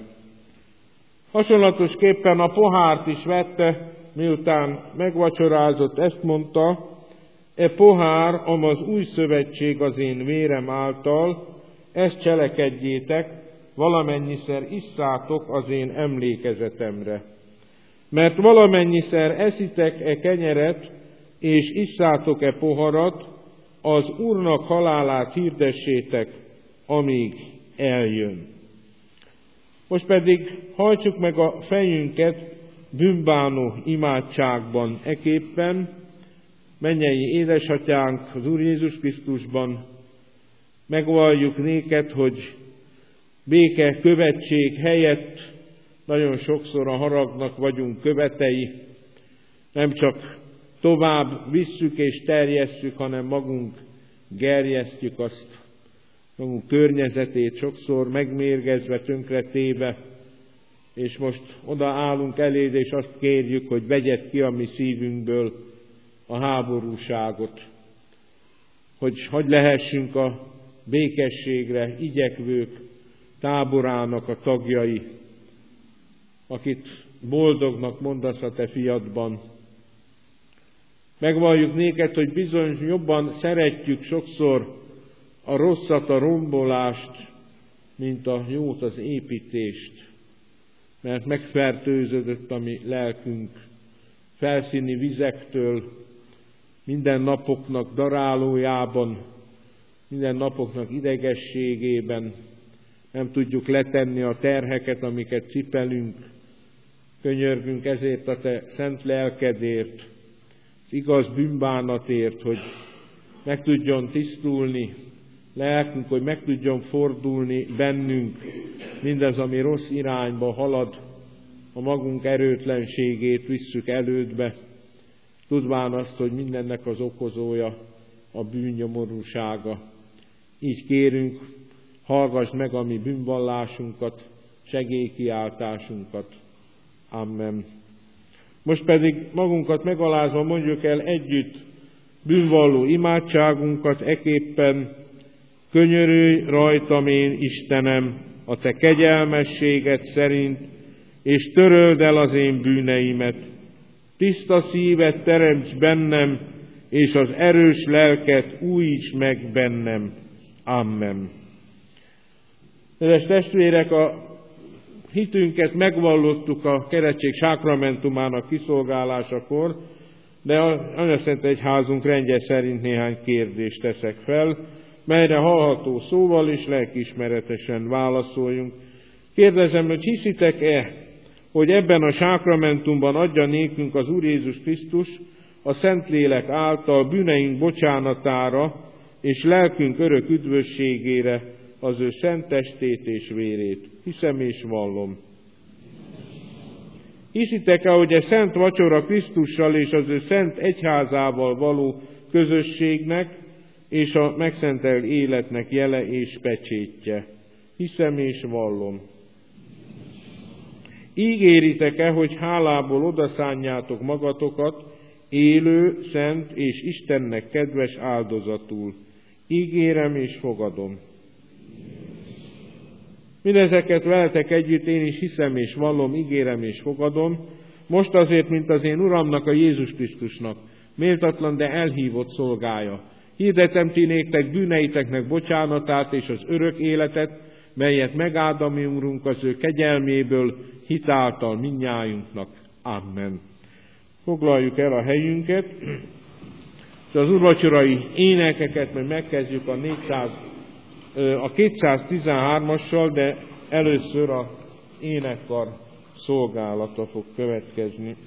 Hasonlatosképpen a pohárt is vette, miután megvacsorázott, ezt mondta: e pohár, amaz új szövetség az én vérem által, ezt cselekedjétek, valamennyiszer isszátok az én emlékezetemre. Mert valamennyiszer eszitek e kenyeret, és isszátok e poharat, az Úrnak halálát hirdessétek, amíg eljön. Most pedig hajtsuk meg a fejünket bűnbánó imádságban eképpen. Mennyei édesatyánk az Úr Jézus Krisztusban, megvalljuk néked, hogy béke követség helyett nagyon sokszor a haragnak vagyunk követei, nem csak tovább visszük és terjesszük, hanem magunk gerjesztjük azt, magunk környezetét sokszor megmérgezve, tönkretéve, és most odaállunk eléd, és azt kérjük, hogy vegyed ki a mi szívünkből a háborúságot, hogy lehessünk a békességre igyekvők táborának a tagjai, akit boldognak mondasz a te fiadban. Megvalljuk néked, hogy bizony jobban szeretjük sokszor a rosszat, a rombolást, mint a jót, az építést, mert megfertőződött a mi lelkünk felszíni vizektől, minden napoknak darálójában, minden napoknak idegességében, nem tudjuk letenni a terheket, amiket cipelünk, könyörgünk ezért a te szent lelkedért, az igaz bűnbánatért, hogy meg tudjon tisztulni lelkünk, hogy meg tudjon fordulni bennünk mindaz, ami rossz irányba halad, a magunk erőtlenségét visszük elődbe, tudván azt, hogy mindennek az okozója a bűnnyomorúsága. Így kérünk, hallgass meg a mi bűnvallásunkat, segélykiáltásunkat. Amen. Most pedig magunkat megalázva mondjuk el együtt bűnvalló imádságunkat, eképpen: könyörülj rajtam én, Istenem, a te kegyelmességed szerint, és töröld el az én bűneimet. Tiszta szívet teremts bennem, és az erős lelket újíts meg bennem. Amen. Kedves testvérek, a hitünket megvallottuk a keresztség sákramentumának kiszolgálásakor, de az Anyaszent Egyházunk rendje szerint néhány kérdést teszek fel, melyre hallható szóval és lelkiismeretesen válaszoljunk. Kérdezem, hogy hiszitek-e, hogy ebben a sákramentumban adja nékünk az Úr Jézus Krisztus a Szentlélek által bűneink bocsánatára és lelkünk örök üdvösségére az ő szent testét és vérét? Hiszem és vallom. Hiszitek-e, hogy a szent vacsora Krisztussal és az ő szent egyházával való közösségnek és a megszentelt életnek jele és pecsétje? Hiszem és vallom. Ígéritek-e, hogy hálából odaszánjátok magatokat élő, szent és Istennek kedves áldozatul? Ígérem és fogadom. Mindezeket veletek együtt én is hiszem és vallom, ígérem és fogadom, most azért, mint az én Uramnak, a Jézus Krisztusnak, méltatlan, de elhívott szolgája. Hirdetem ti néktek bűneiteknek bocsánatát és az örök életet, melyet megáld a mi Urunk az ő kegyelméből, hitáltal mindnyájunknak. Amen. Foglaljuk el a helyünket, és az úrvacsorai énekeket majd megkezdjük a 213-assal, de először az énekkar szolgálata fog következni.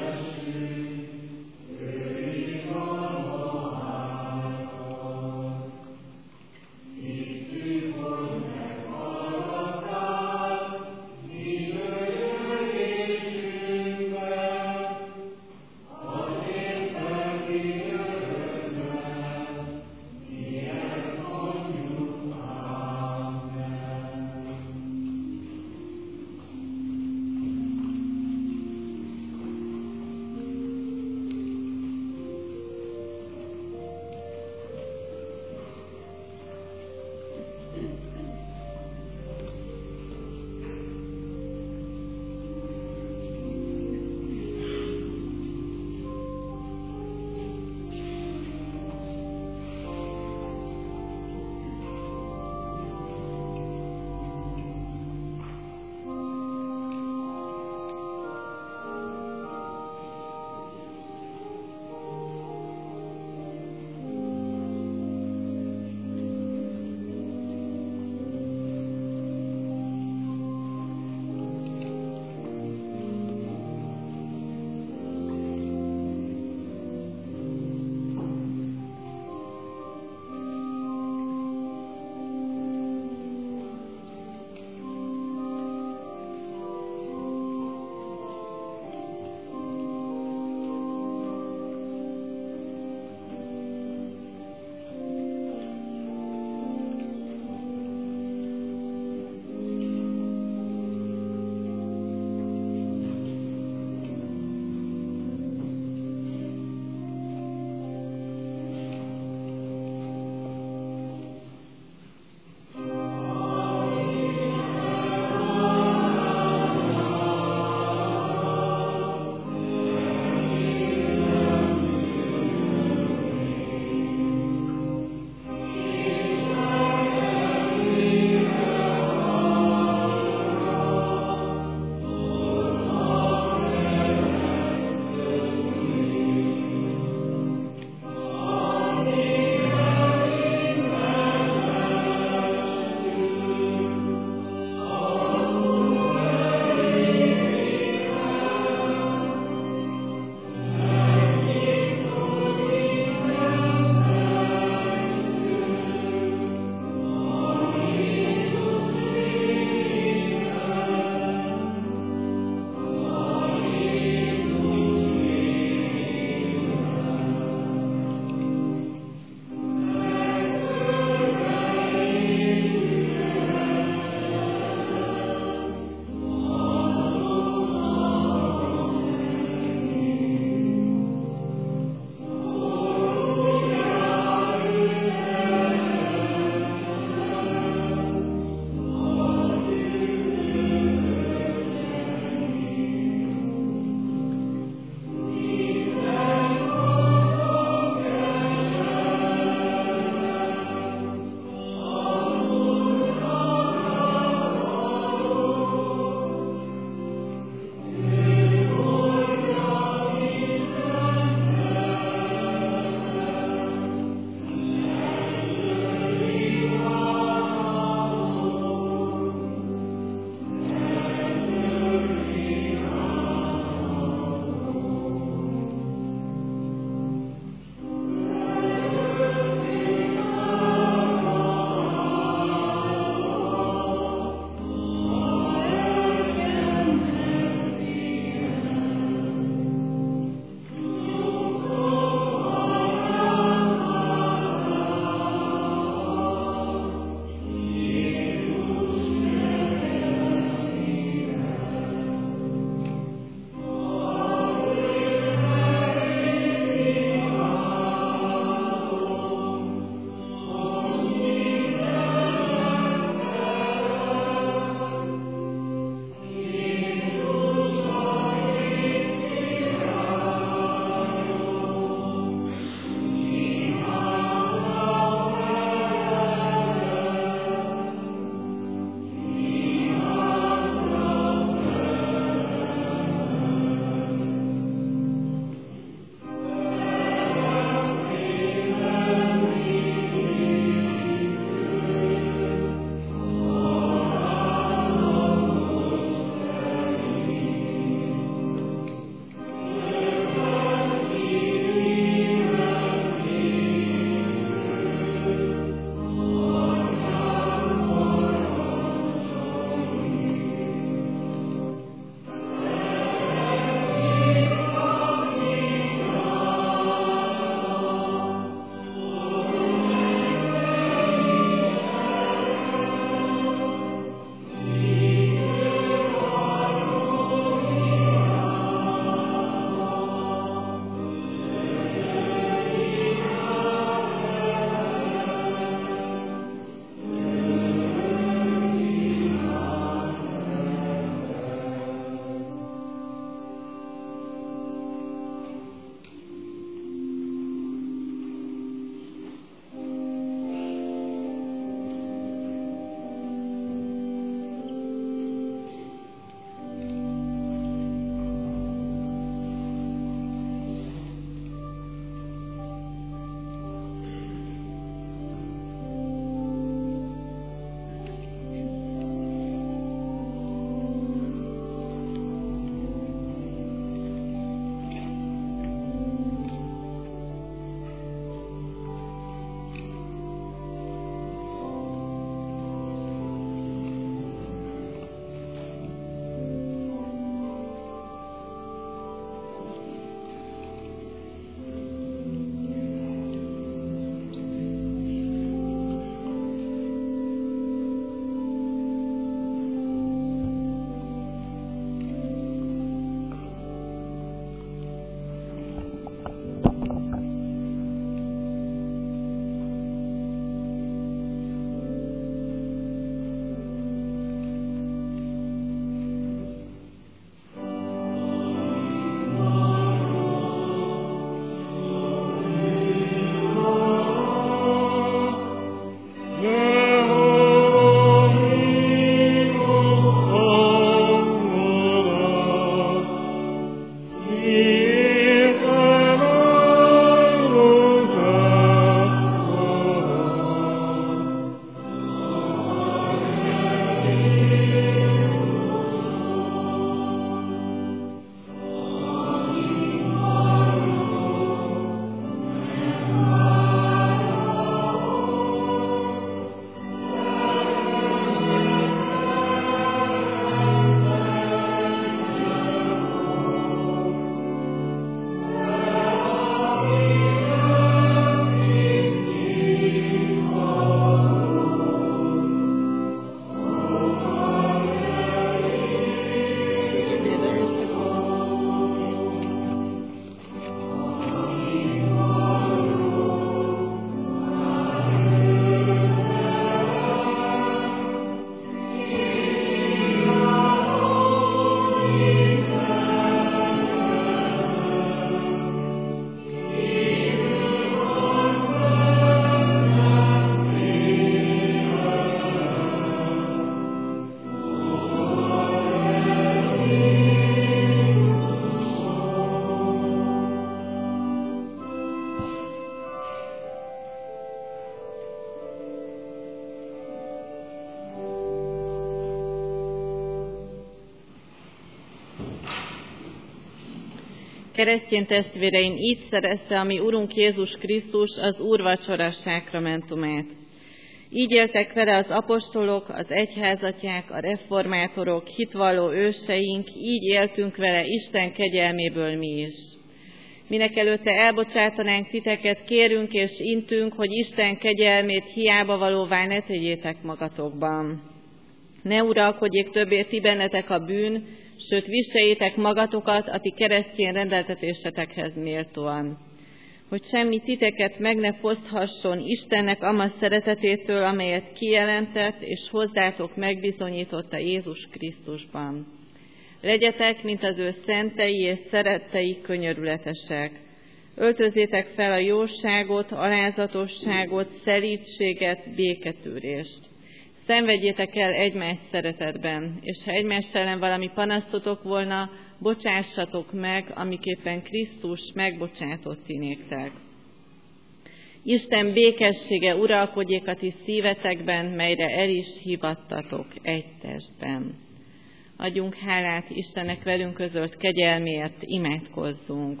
Keresztény testvéreim, így szerezte a mi Urunk Jézus Krisztus az úrvacsora sákramentumát. Így éltek vele az apostolok, az egyházatják, a reformátorok, hitvalló őseink, így éltünk vele Isten kegyelméből mi is. Mindenekelőtte elbocsátanánk titeket, kérünk és intünk, hogy Isten kegyelmét hiába valóvá ne tegyétek magatokban. Ne uralkodjék többé ti bennetek a bűn, sőt viseljétek magatokat a ti keresztény rendeltetésetekhez méltóan. Hogy semmi titeket meg ne foszthasson Istennek ama szeretetétől, amelyet kijelentett és hozzátok megbizonyította Jézus Krisztusban. Legyetek, mint az ő szentei és szerettei könyörületesek. Öltözzétek fel a jóságot, alázatosságot, szelídséget, béketűrést. Szenvedjétek el egymás szeretetben, és ha egymás ellen valami panasztotok volna, bocsássatok meg, amiképpen Krisztus megbocsátott ti néktek. Isten békessége uralkodjék a ti szívetekben, melyre el is hívattatok egy testben. Adjunk hálát Istennek velünk közölt kegyelméért, imádkozzunk.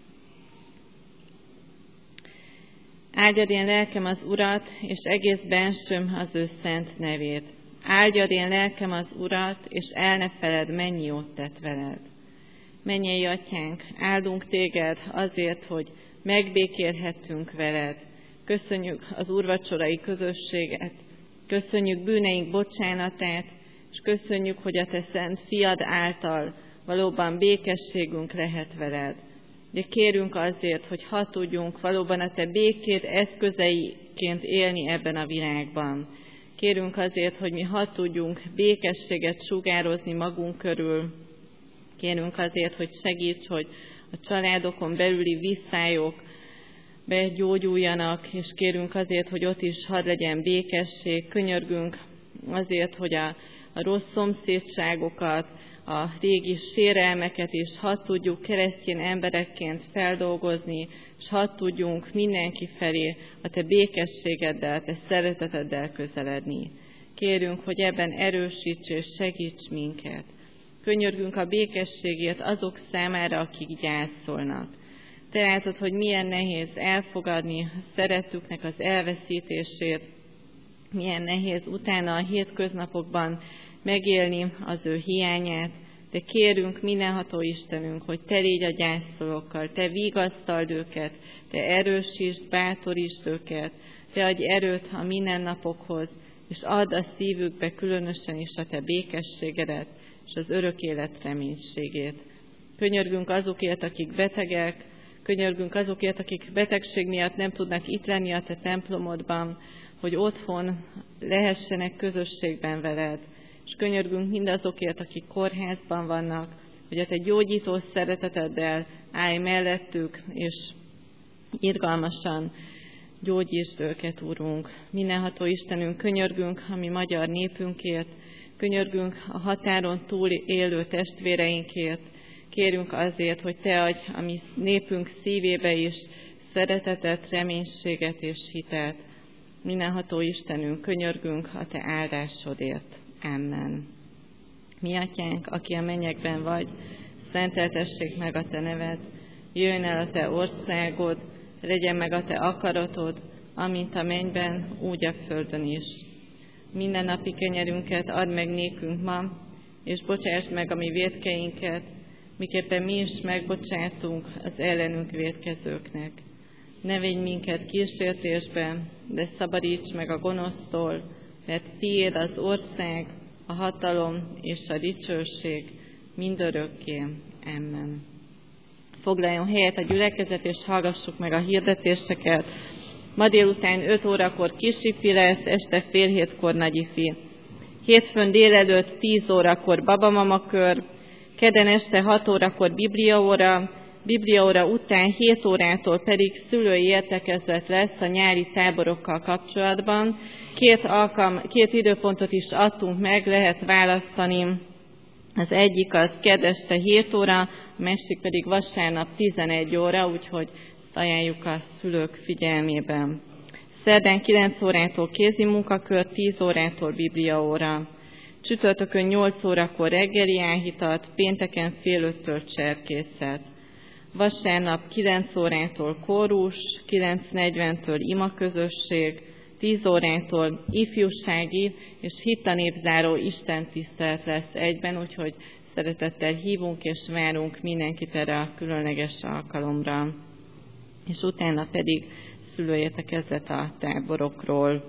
Áldjad én lelkem az Urat, és egész bensőm az ő szent nevét. Áldjad én lelkem az Urat, és el ne feled, mennyi jót tett veled. Mennyei Atyánk, áldunk téged azért, hogy megbékélhettünk veled. Köszönjük az úrvacsorai közösséget, köszönjük bűneink bocsánatát, és köszönjük, hogy a te szent fiad által valóban békességünk lehet veled. De kérünk azért, hogy ha tudjunk valóban a te békéd eszközeiként élni ebben a világban. Kérünk azért, hogy mi ha tudjunk békességet sugározni magunk körül. Kérünk azért, hogy segíts, hogy a családokon belüli visszályok begyógyuljanak, és kérünk azért, hogy ott is hadd legyen békesség. Könyörgünk azért, hogy a rossz szomszédságokat, a régi sérelmeket is hadd tudjuk keresztény emberekként feldolgozni, és hadd tudjunk mindenki felé a te békességeddel, a te szereteteddel közeledni. Kérünk, hogy ebben erősíts és segíts minket. Könyörgünk a békességért azok számára, akik gyászolnak. Te látod, hogy milyen nehéz elfogadni a szeretüknek az elveszítését, milyen nehéz utána a hétköznapokban megélni az ő hiányát, de kérünk mindenható Istenünk, hogy te légy a gyászolókkal, te vigasztald őket, te erősítsd, bátorítsd őket, te adj erőt a mindennapokhoz, és add a szívükbe különösen is a te békességedet, és az örök élet reménységét. Könyörgünk azokért, akik betegek, könyörgünk azokért, akik betegség miatt nem tudnak itt lenni a te templomodban, hogy otthon lehessenek közösségben veled. És könyörgünk mindazokért, akik kórházban vannak, hogy a te gyógyító szereteteddel állj mellettük, és irgalmasan gyógyítsd őket, Urunk. Mindenható Istenünk, könyörgünk a mi magyar népünkért, könyörgünk a határon túl élő testvéreinkért, kérünk azért, hogy te adj a mi népünk szívébe is szeretetet, reménységet és hitet. Mindenható Istenünk, könyörgünk a te áldásodért. Amen. Mi Atyánk, aki a mennyekben vagy, szenteltessék meg a te neved, jöjjön el a te országod, legyen meg a te akaratod, amint a mennyben, úgy a földön is. Minden napi kenyerünket add meg nékünk ma, és bocsásd meg a mi vétkeinket, miképpen mi is megbocsátunk az ellenünk vétkezőknek. Ne védj minket kísértésbe, de szabadíts meg a gonosztól, mert tiéd az ország, a hatalom és a dicsőség mindörökké. Amen. Foglaljon helyet a gyülekezet, és hallgassuk meg a hirdetéseket. Ma délután 5 órakor kisifi lesz, este fél 7-kor nagyifi. Hétfőn délelőtt 10 órakor babamamakör, kedden este 6 órakor bibliaóra után 7 órától pedig szülői értekezlet lesz a nyári táborokkal kapcsolatban. Két időpontot is adtunk meg, lehet választani. Az egyik az kedd este 7 óra, a másik pedig vasárnap 11 óra, úgyhogy ajánljuk a szülők figyelmében. Szerdán 9 órától kézi munkakör, 10 órától bibliaóra. Csütörtökön 8 órakor reggeli áhítat, pénteken fél 5-től cserkészet. vasárnap 9 órától kórus, 9:40-től imaközösség, 10 órától ifjúsági és hittanévzáró istentisztelet lesz egyben, úgyhogy szeretettel hívunk és várunk mindenkit erre a különleges alkalomra. És utána pedig szülőértekezlet a táborokról.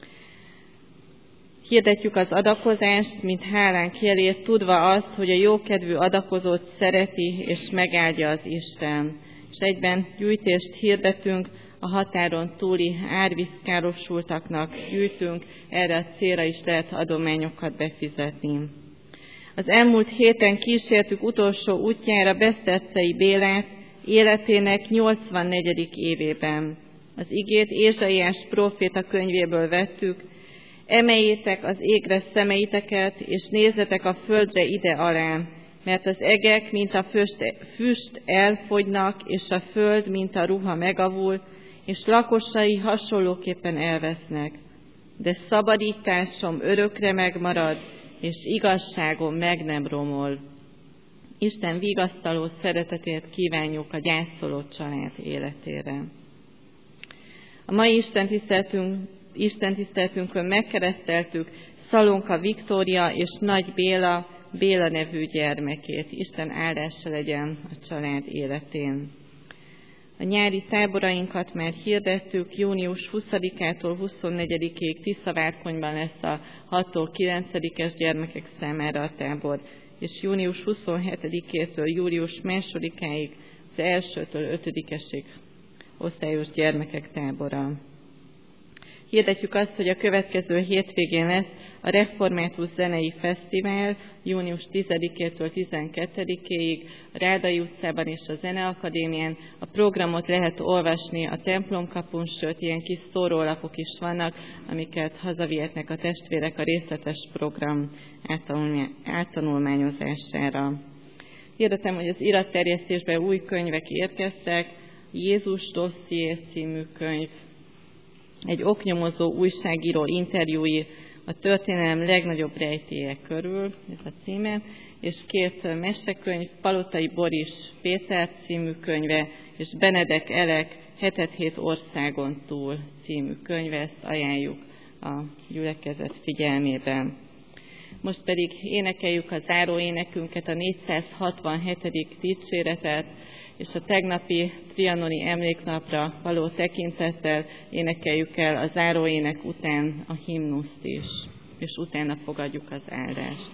Hirdetjük az adakozást, mint hálánk jelét, tudva azt, hogy a jókedvű adakozót szereti és megáldja az Isten. És egyben gyűjtést hirdetünk, a határon túli árvízkárosultaknak gyűjtünk, erre a célra is lehet adományokat befizetni. Az elmúlt héten kísértük utolsó útjára Beszterczei Bélát, életének 84. évében. Az igét Ézsaiás próféta könyvéből vettük: emeljétek az égre szemeiteket, és nézzetek a földre ide alá, mert az egek, mint a füst elfogynak, és a föld, mint a ruha megavul, és lakosai hasonlóképpen elvesznek. De szabadításom örökre megmarad, és igazságom meg nem romol. Isten vigasztaló szeretetét kívánjuk a gyászoló család életére. A mai istentiszteletünkön megkereszteltük Szalonka Viktória és Nagy Béla nevű gyermekét. Isten áldása legyen a család életén. A nyári táborainkat már hirdettük, június 20-ától 24-ig Tiszavárkonyban lesz a 6-tól 9-es gyermekek számára a tábor, és június 27-től július 2-áig az 1-től 5-esig osztályos gyermekek tábora. Hirdetjük azt, hogy a következő hétvégén lesz a Református Zenei Fesztivál, június 10-től 12-ig a Rádai utcában és a Zeneakadémián. A programot lehet olvasni a templomkapun, sőt, ilyen kis szórólapok is vannak, amiket hazavihetnek a testvérek a részletes program áttanulmányozására. Hirdetem, hogy az iratterjesztésbe új könyvek érkeztek: Jézus Dosszié című könyv, egy oknyomozó újságíró interjúi a történelem legnagyobb rejtélye körül, ez a címe, és 2 mesekönyv, Palotai Boris Péter című könyve, és Benedek Elek 7 országon túl című könyve, ezt ajánljuk a gyülekezet figyelmében. Most pedig énekeljük a záróénekünket, a 467. dicséretet, és a tegnapi trianoni emléknapra való tekintettel énekeljük el a záróének után a himnuszt is, és utána fogadjuk az áldást.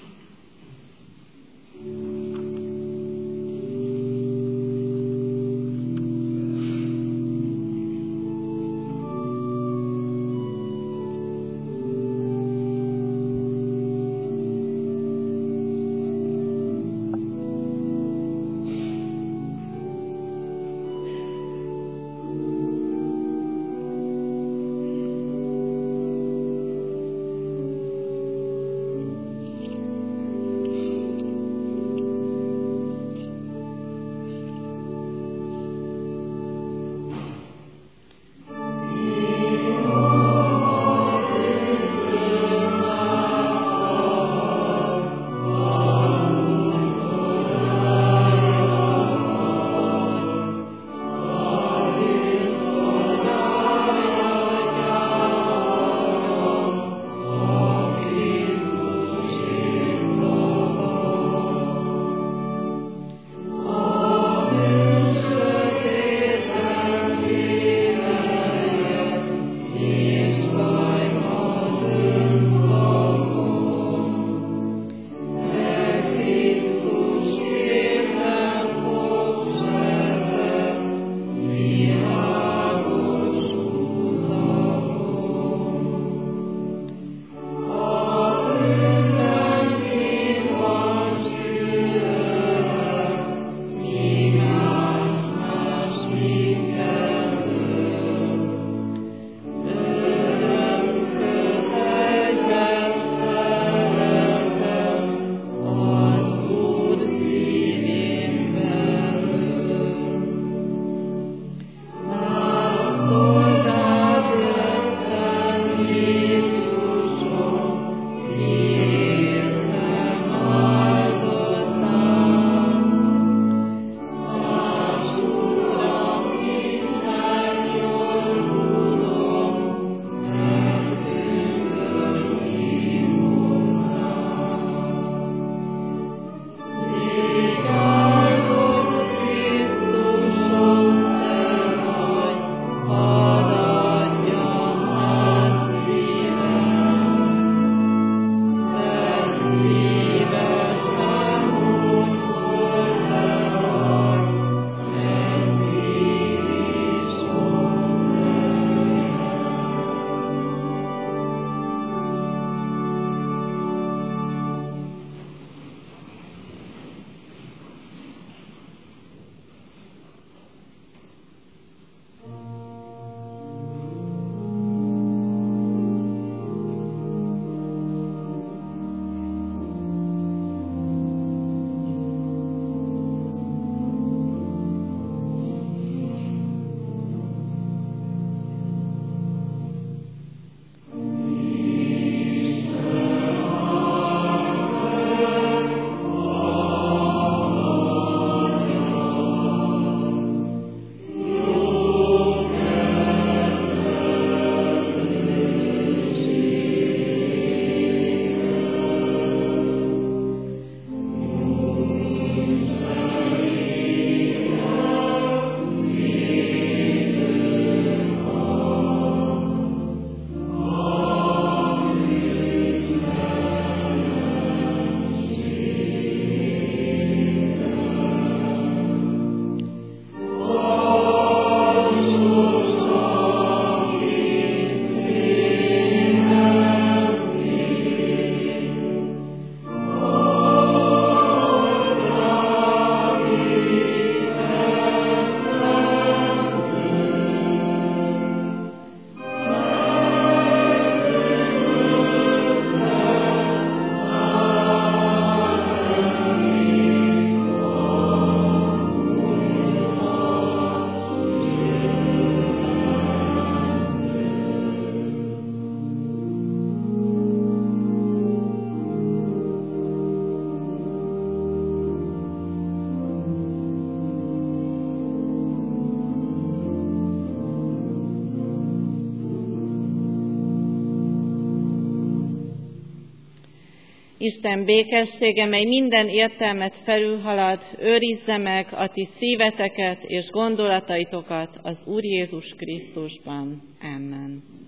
Isten békessége, mely minden értelmet felülhalad, őrizze meg a ti szíveteket és gondolataitokat az Úr Jézus Krisztusban. Amen.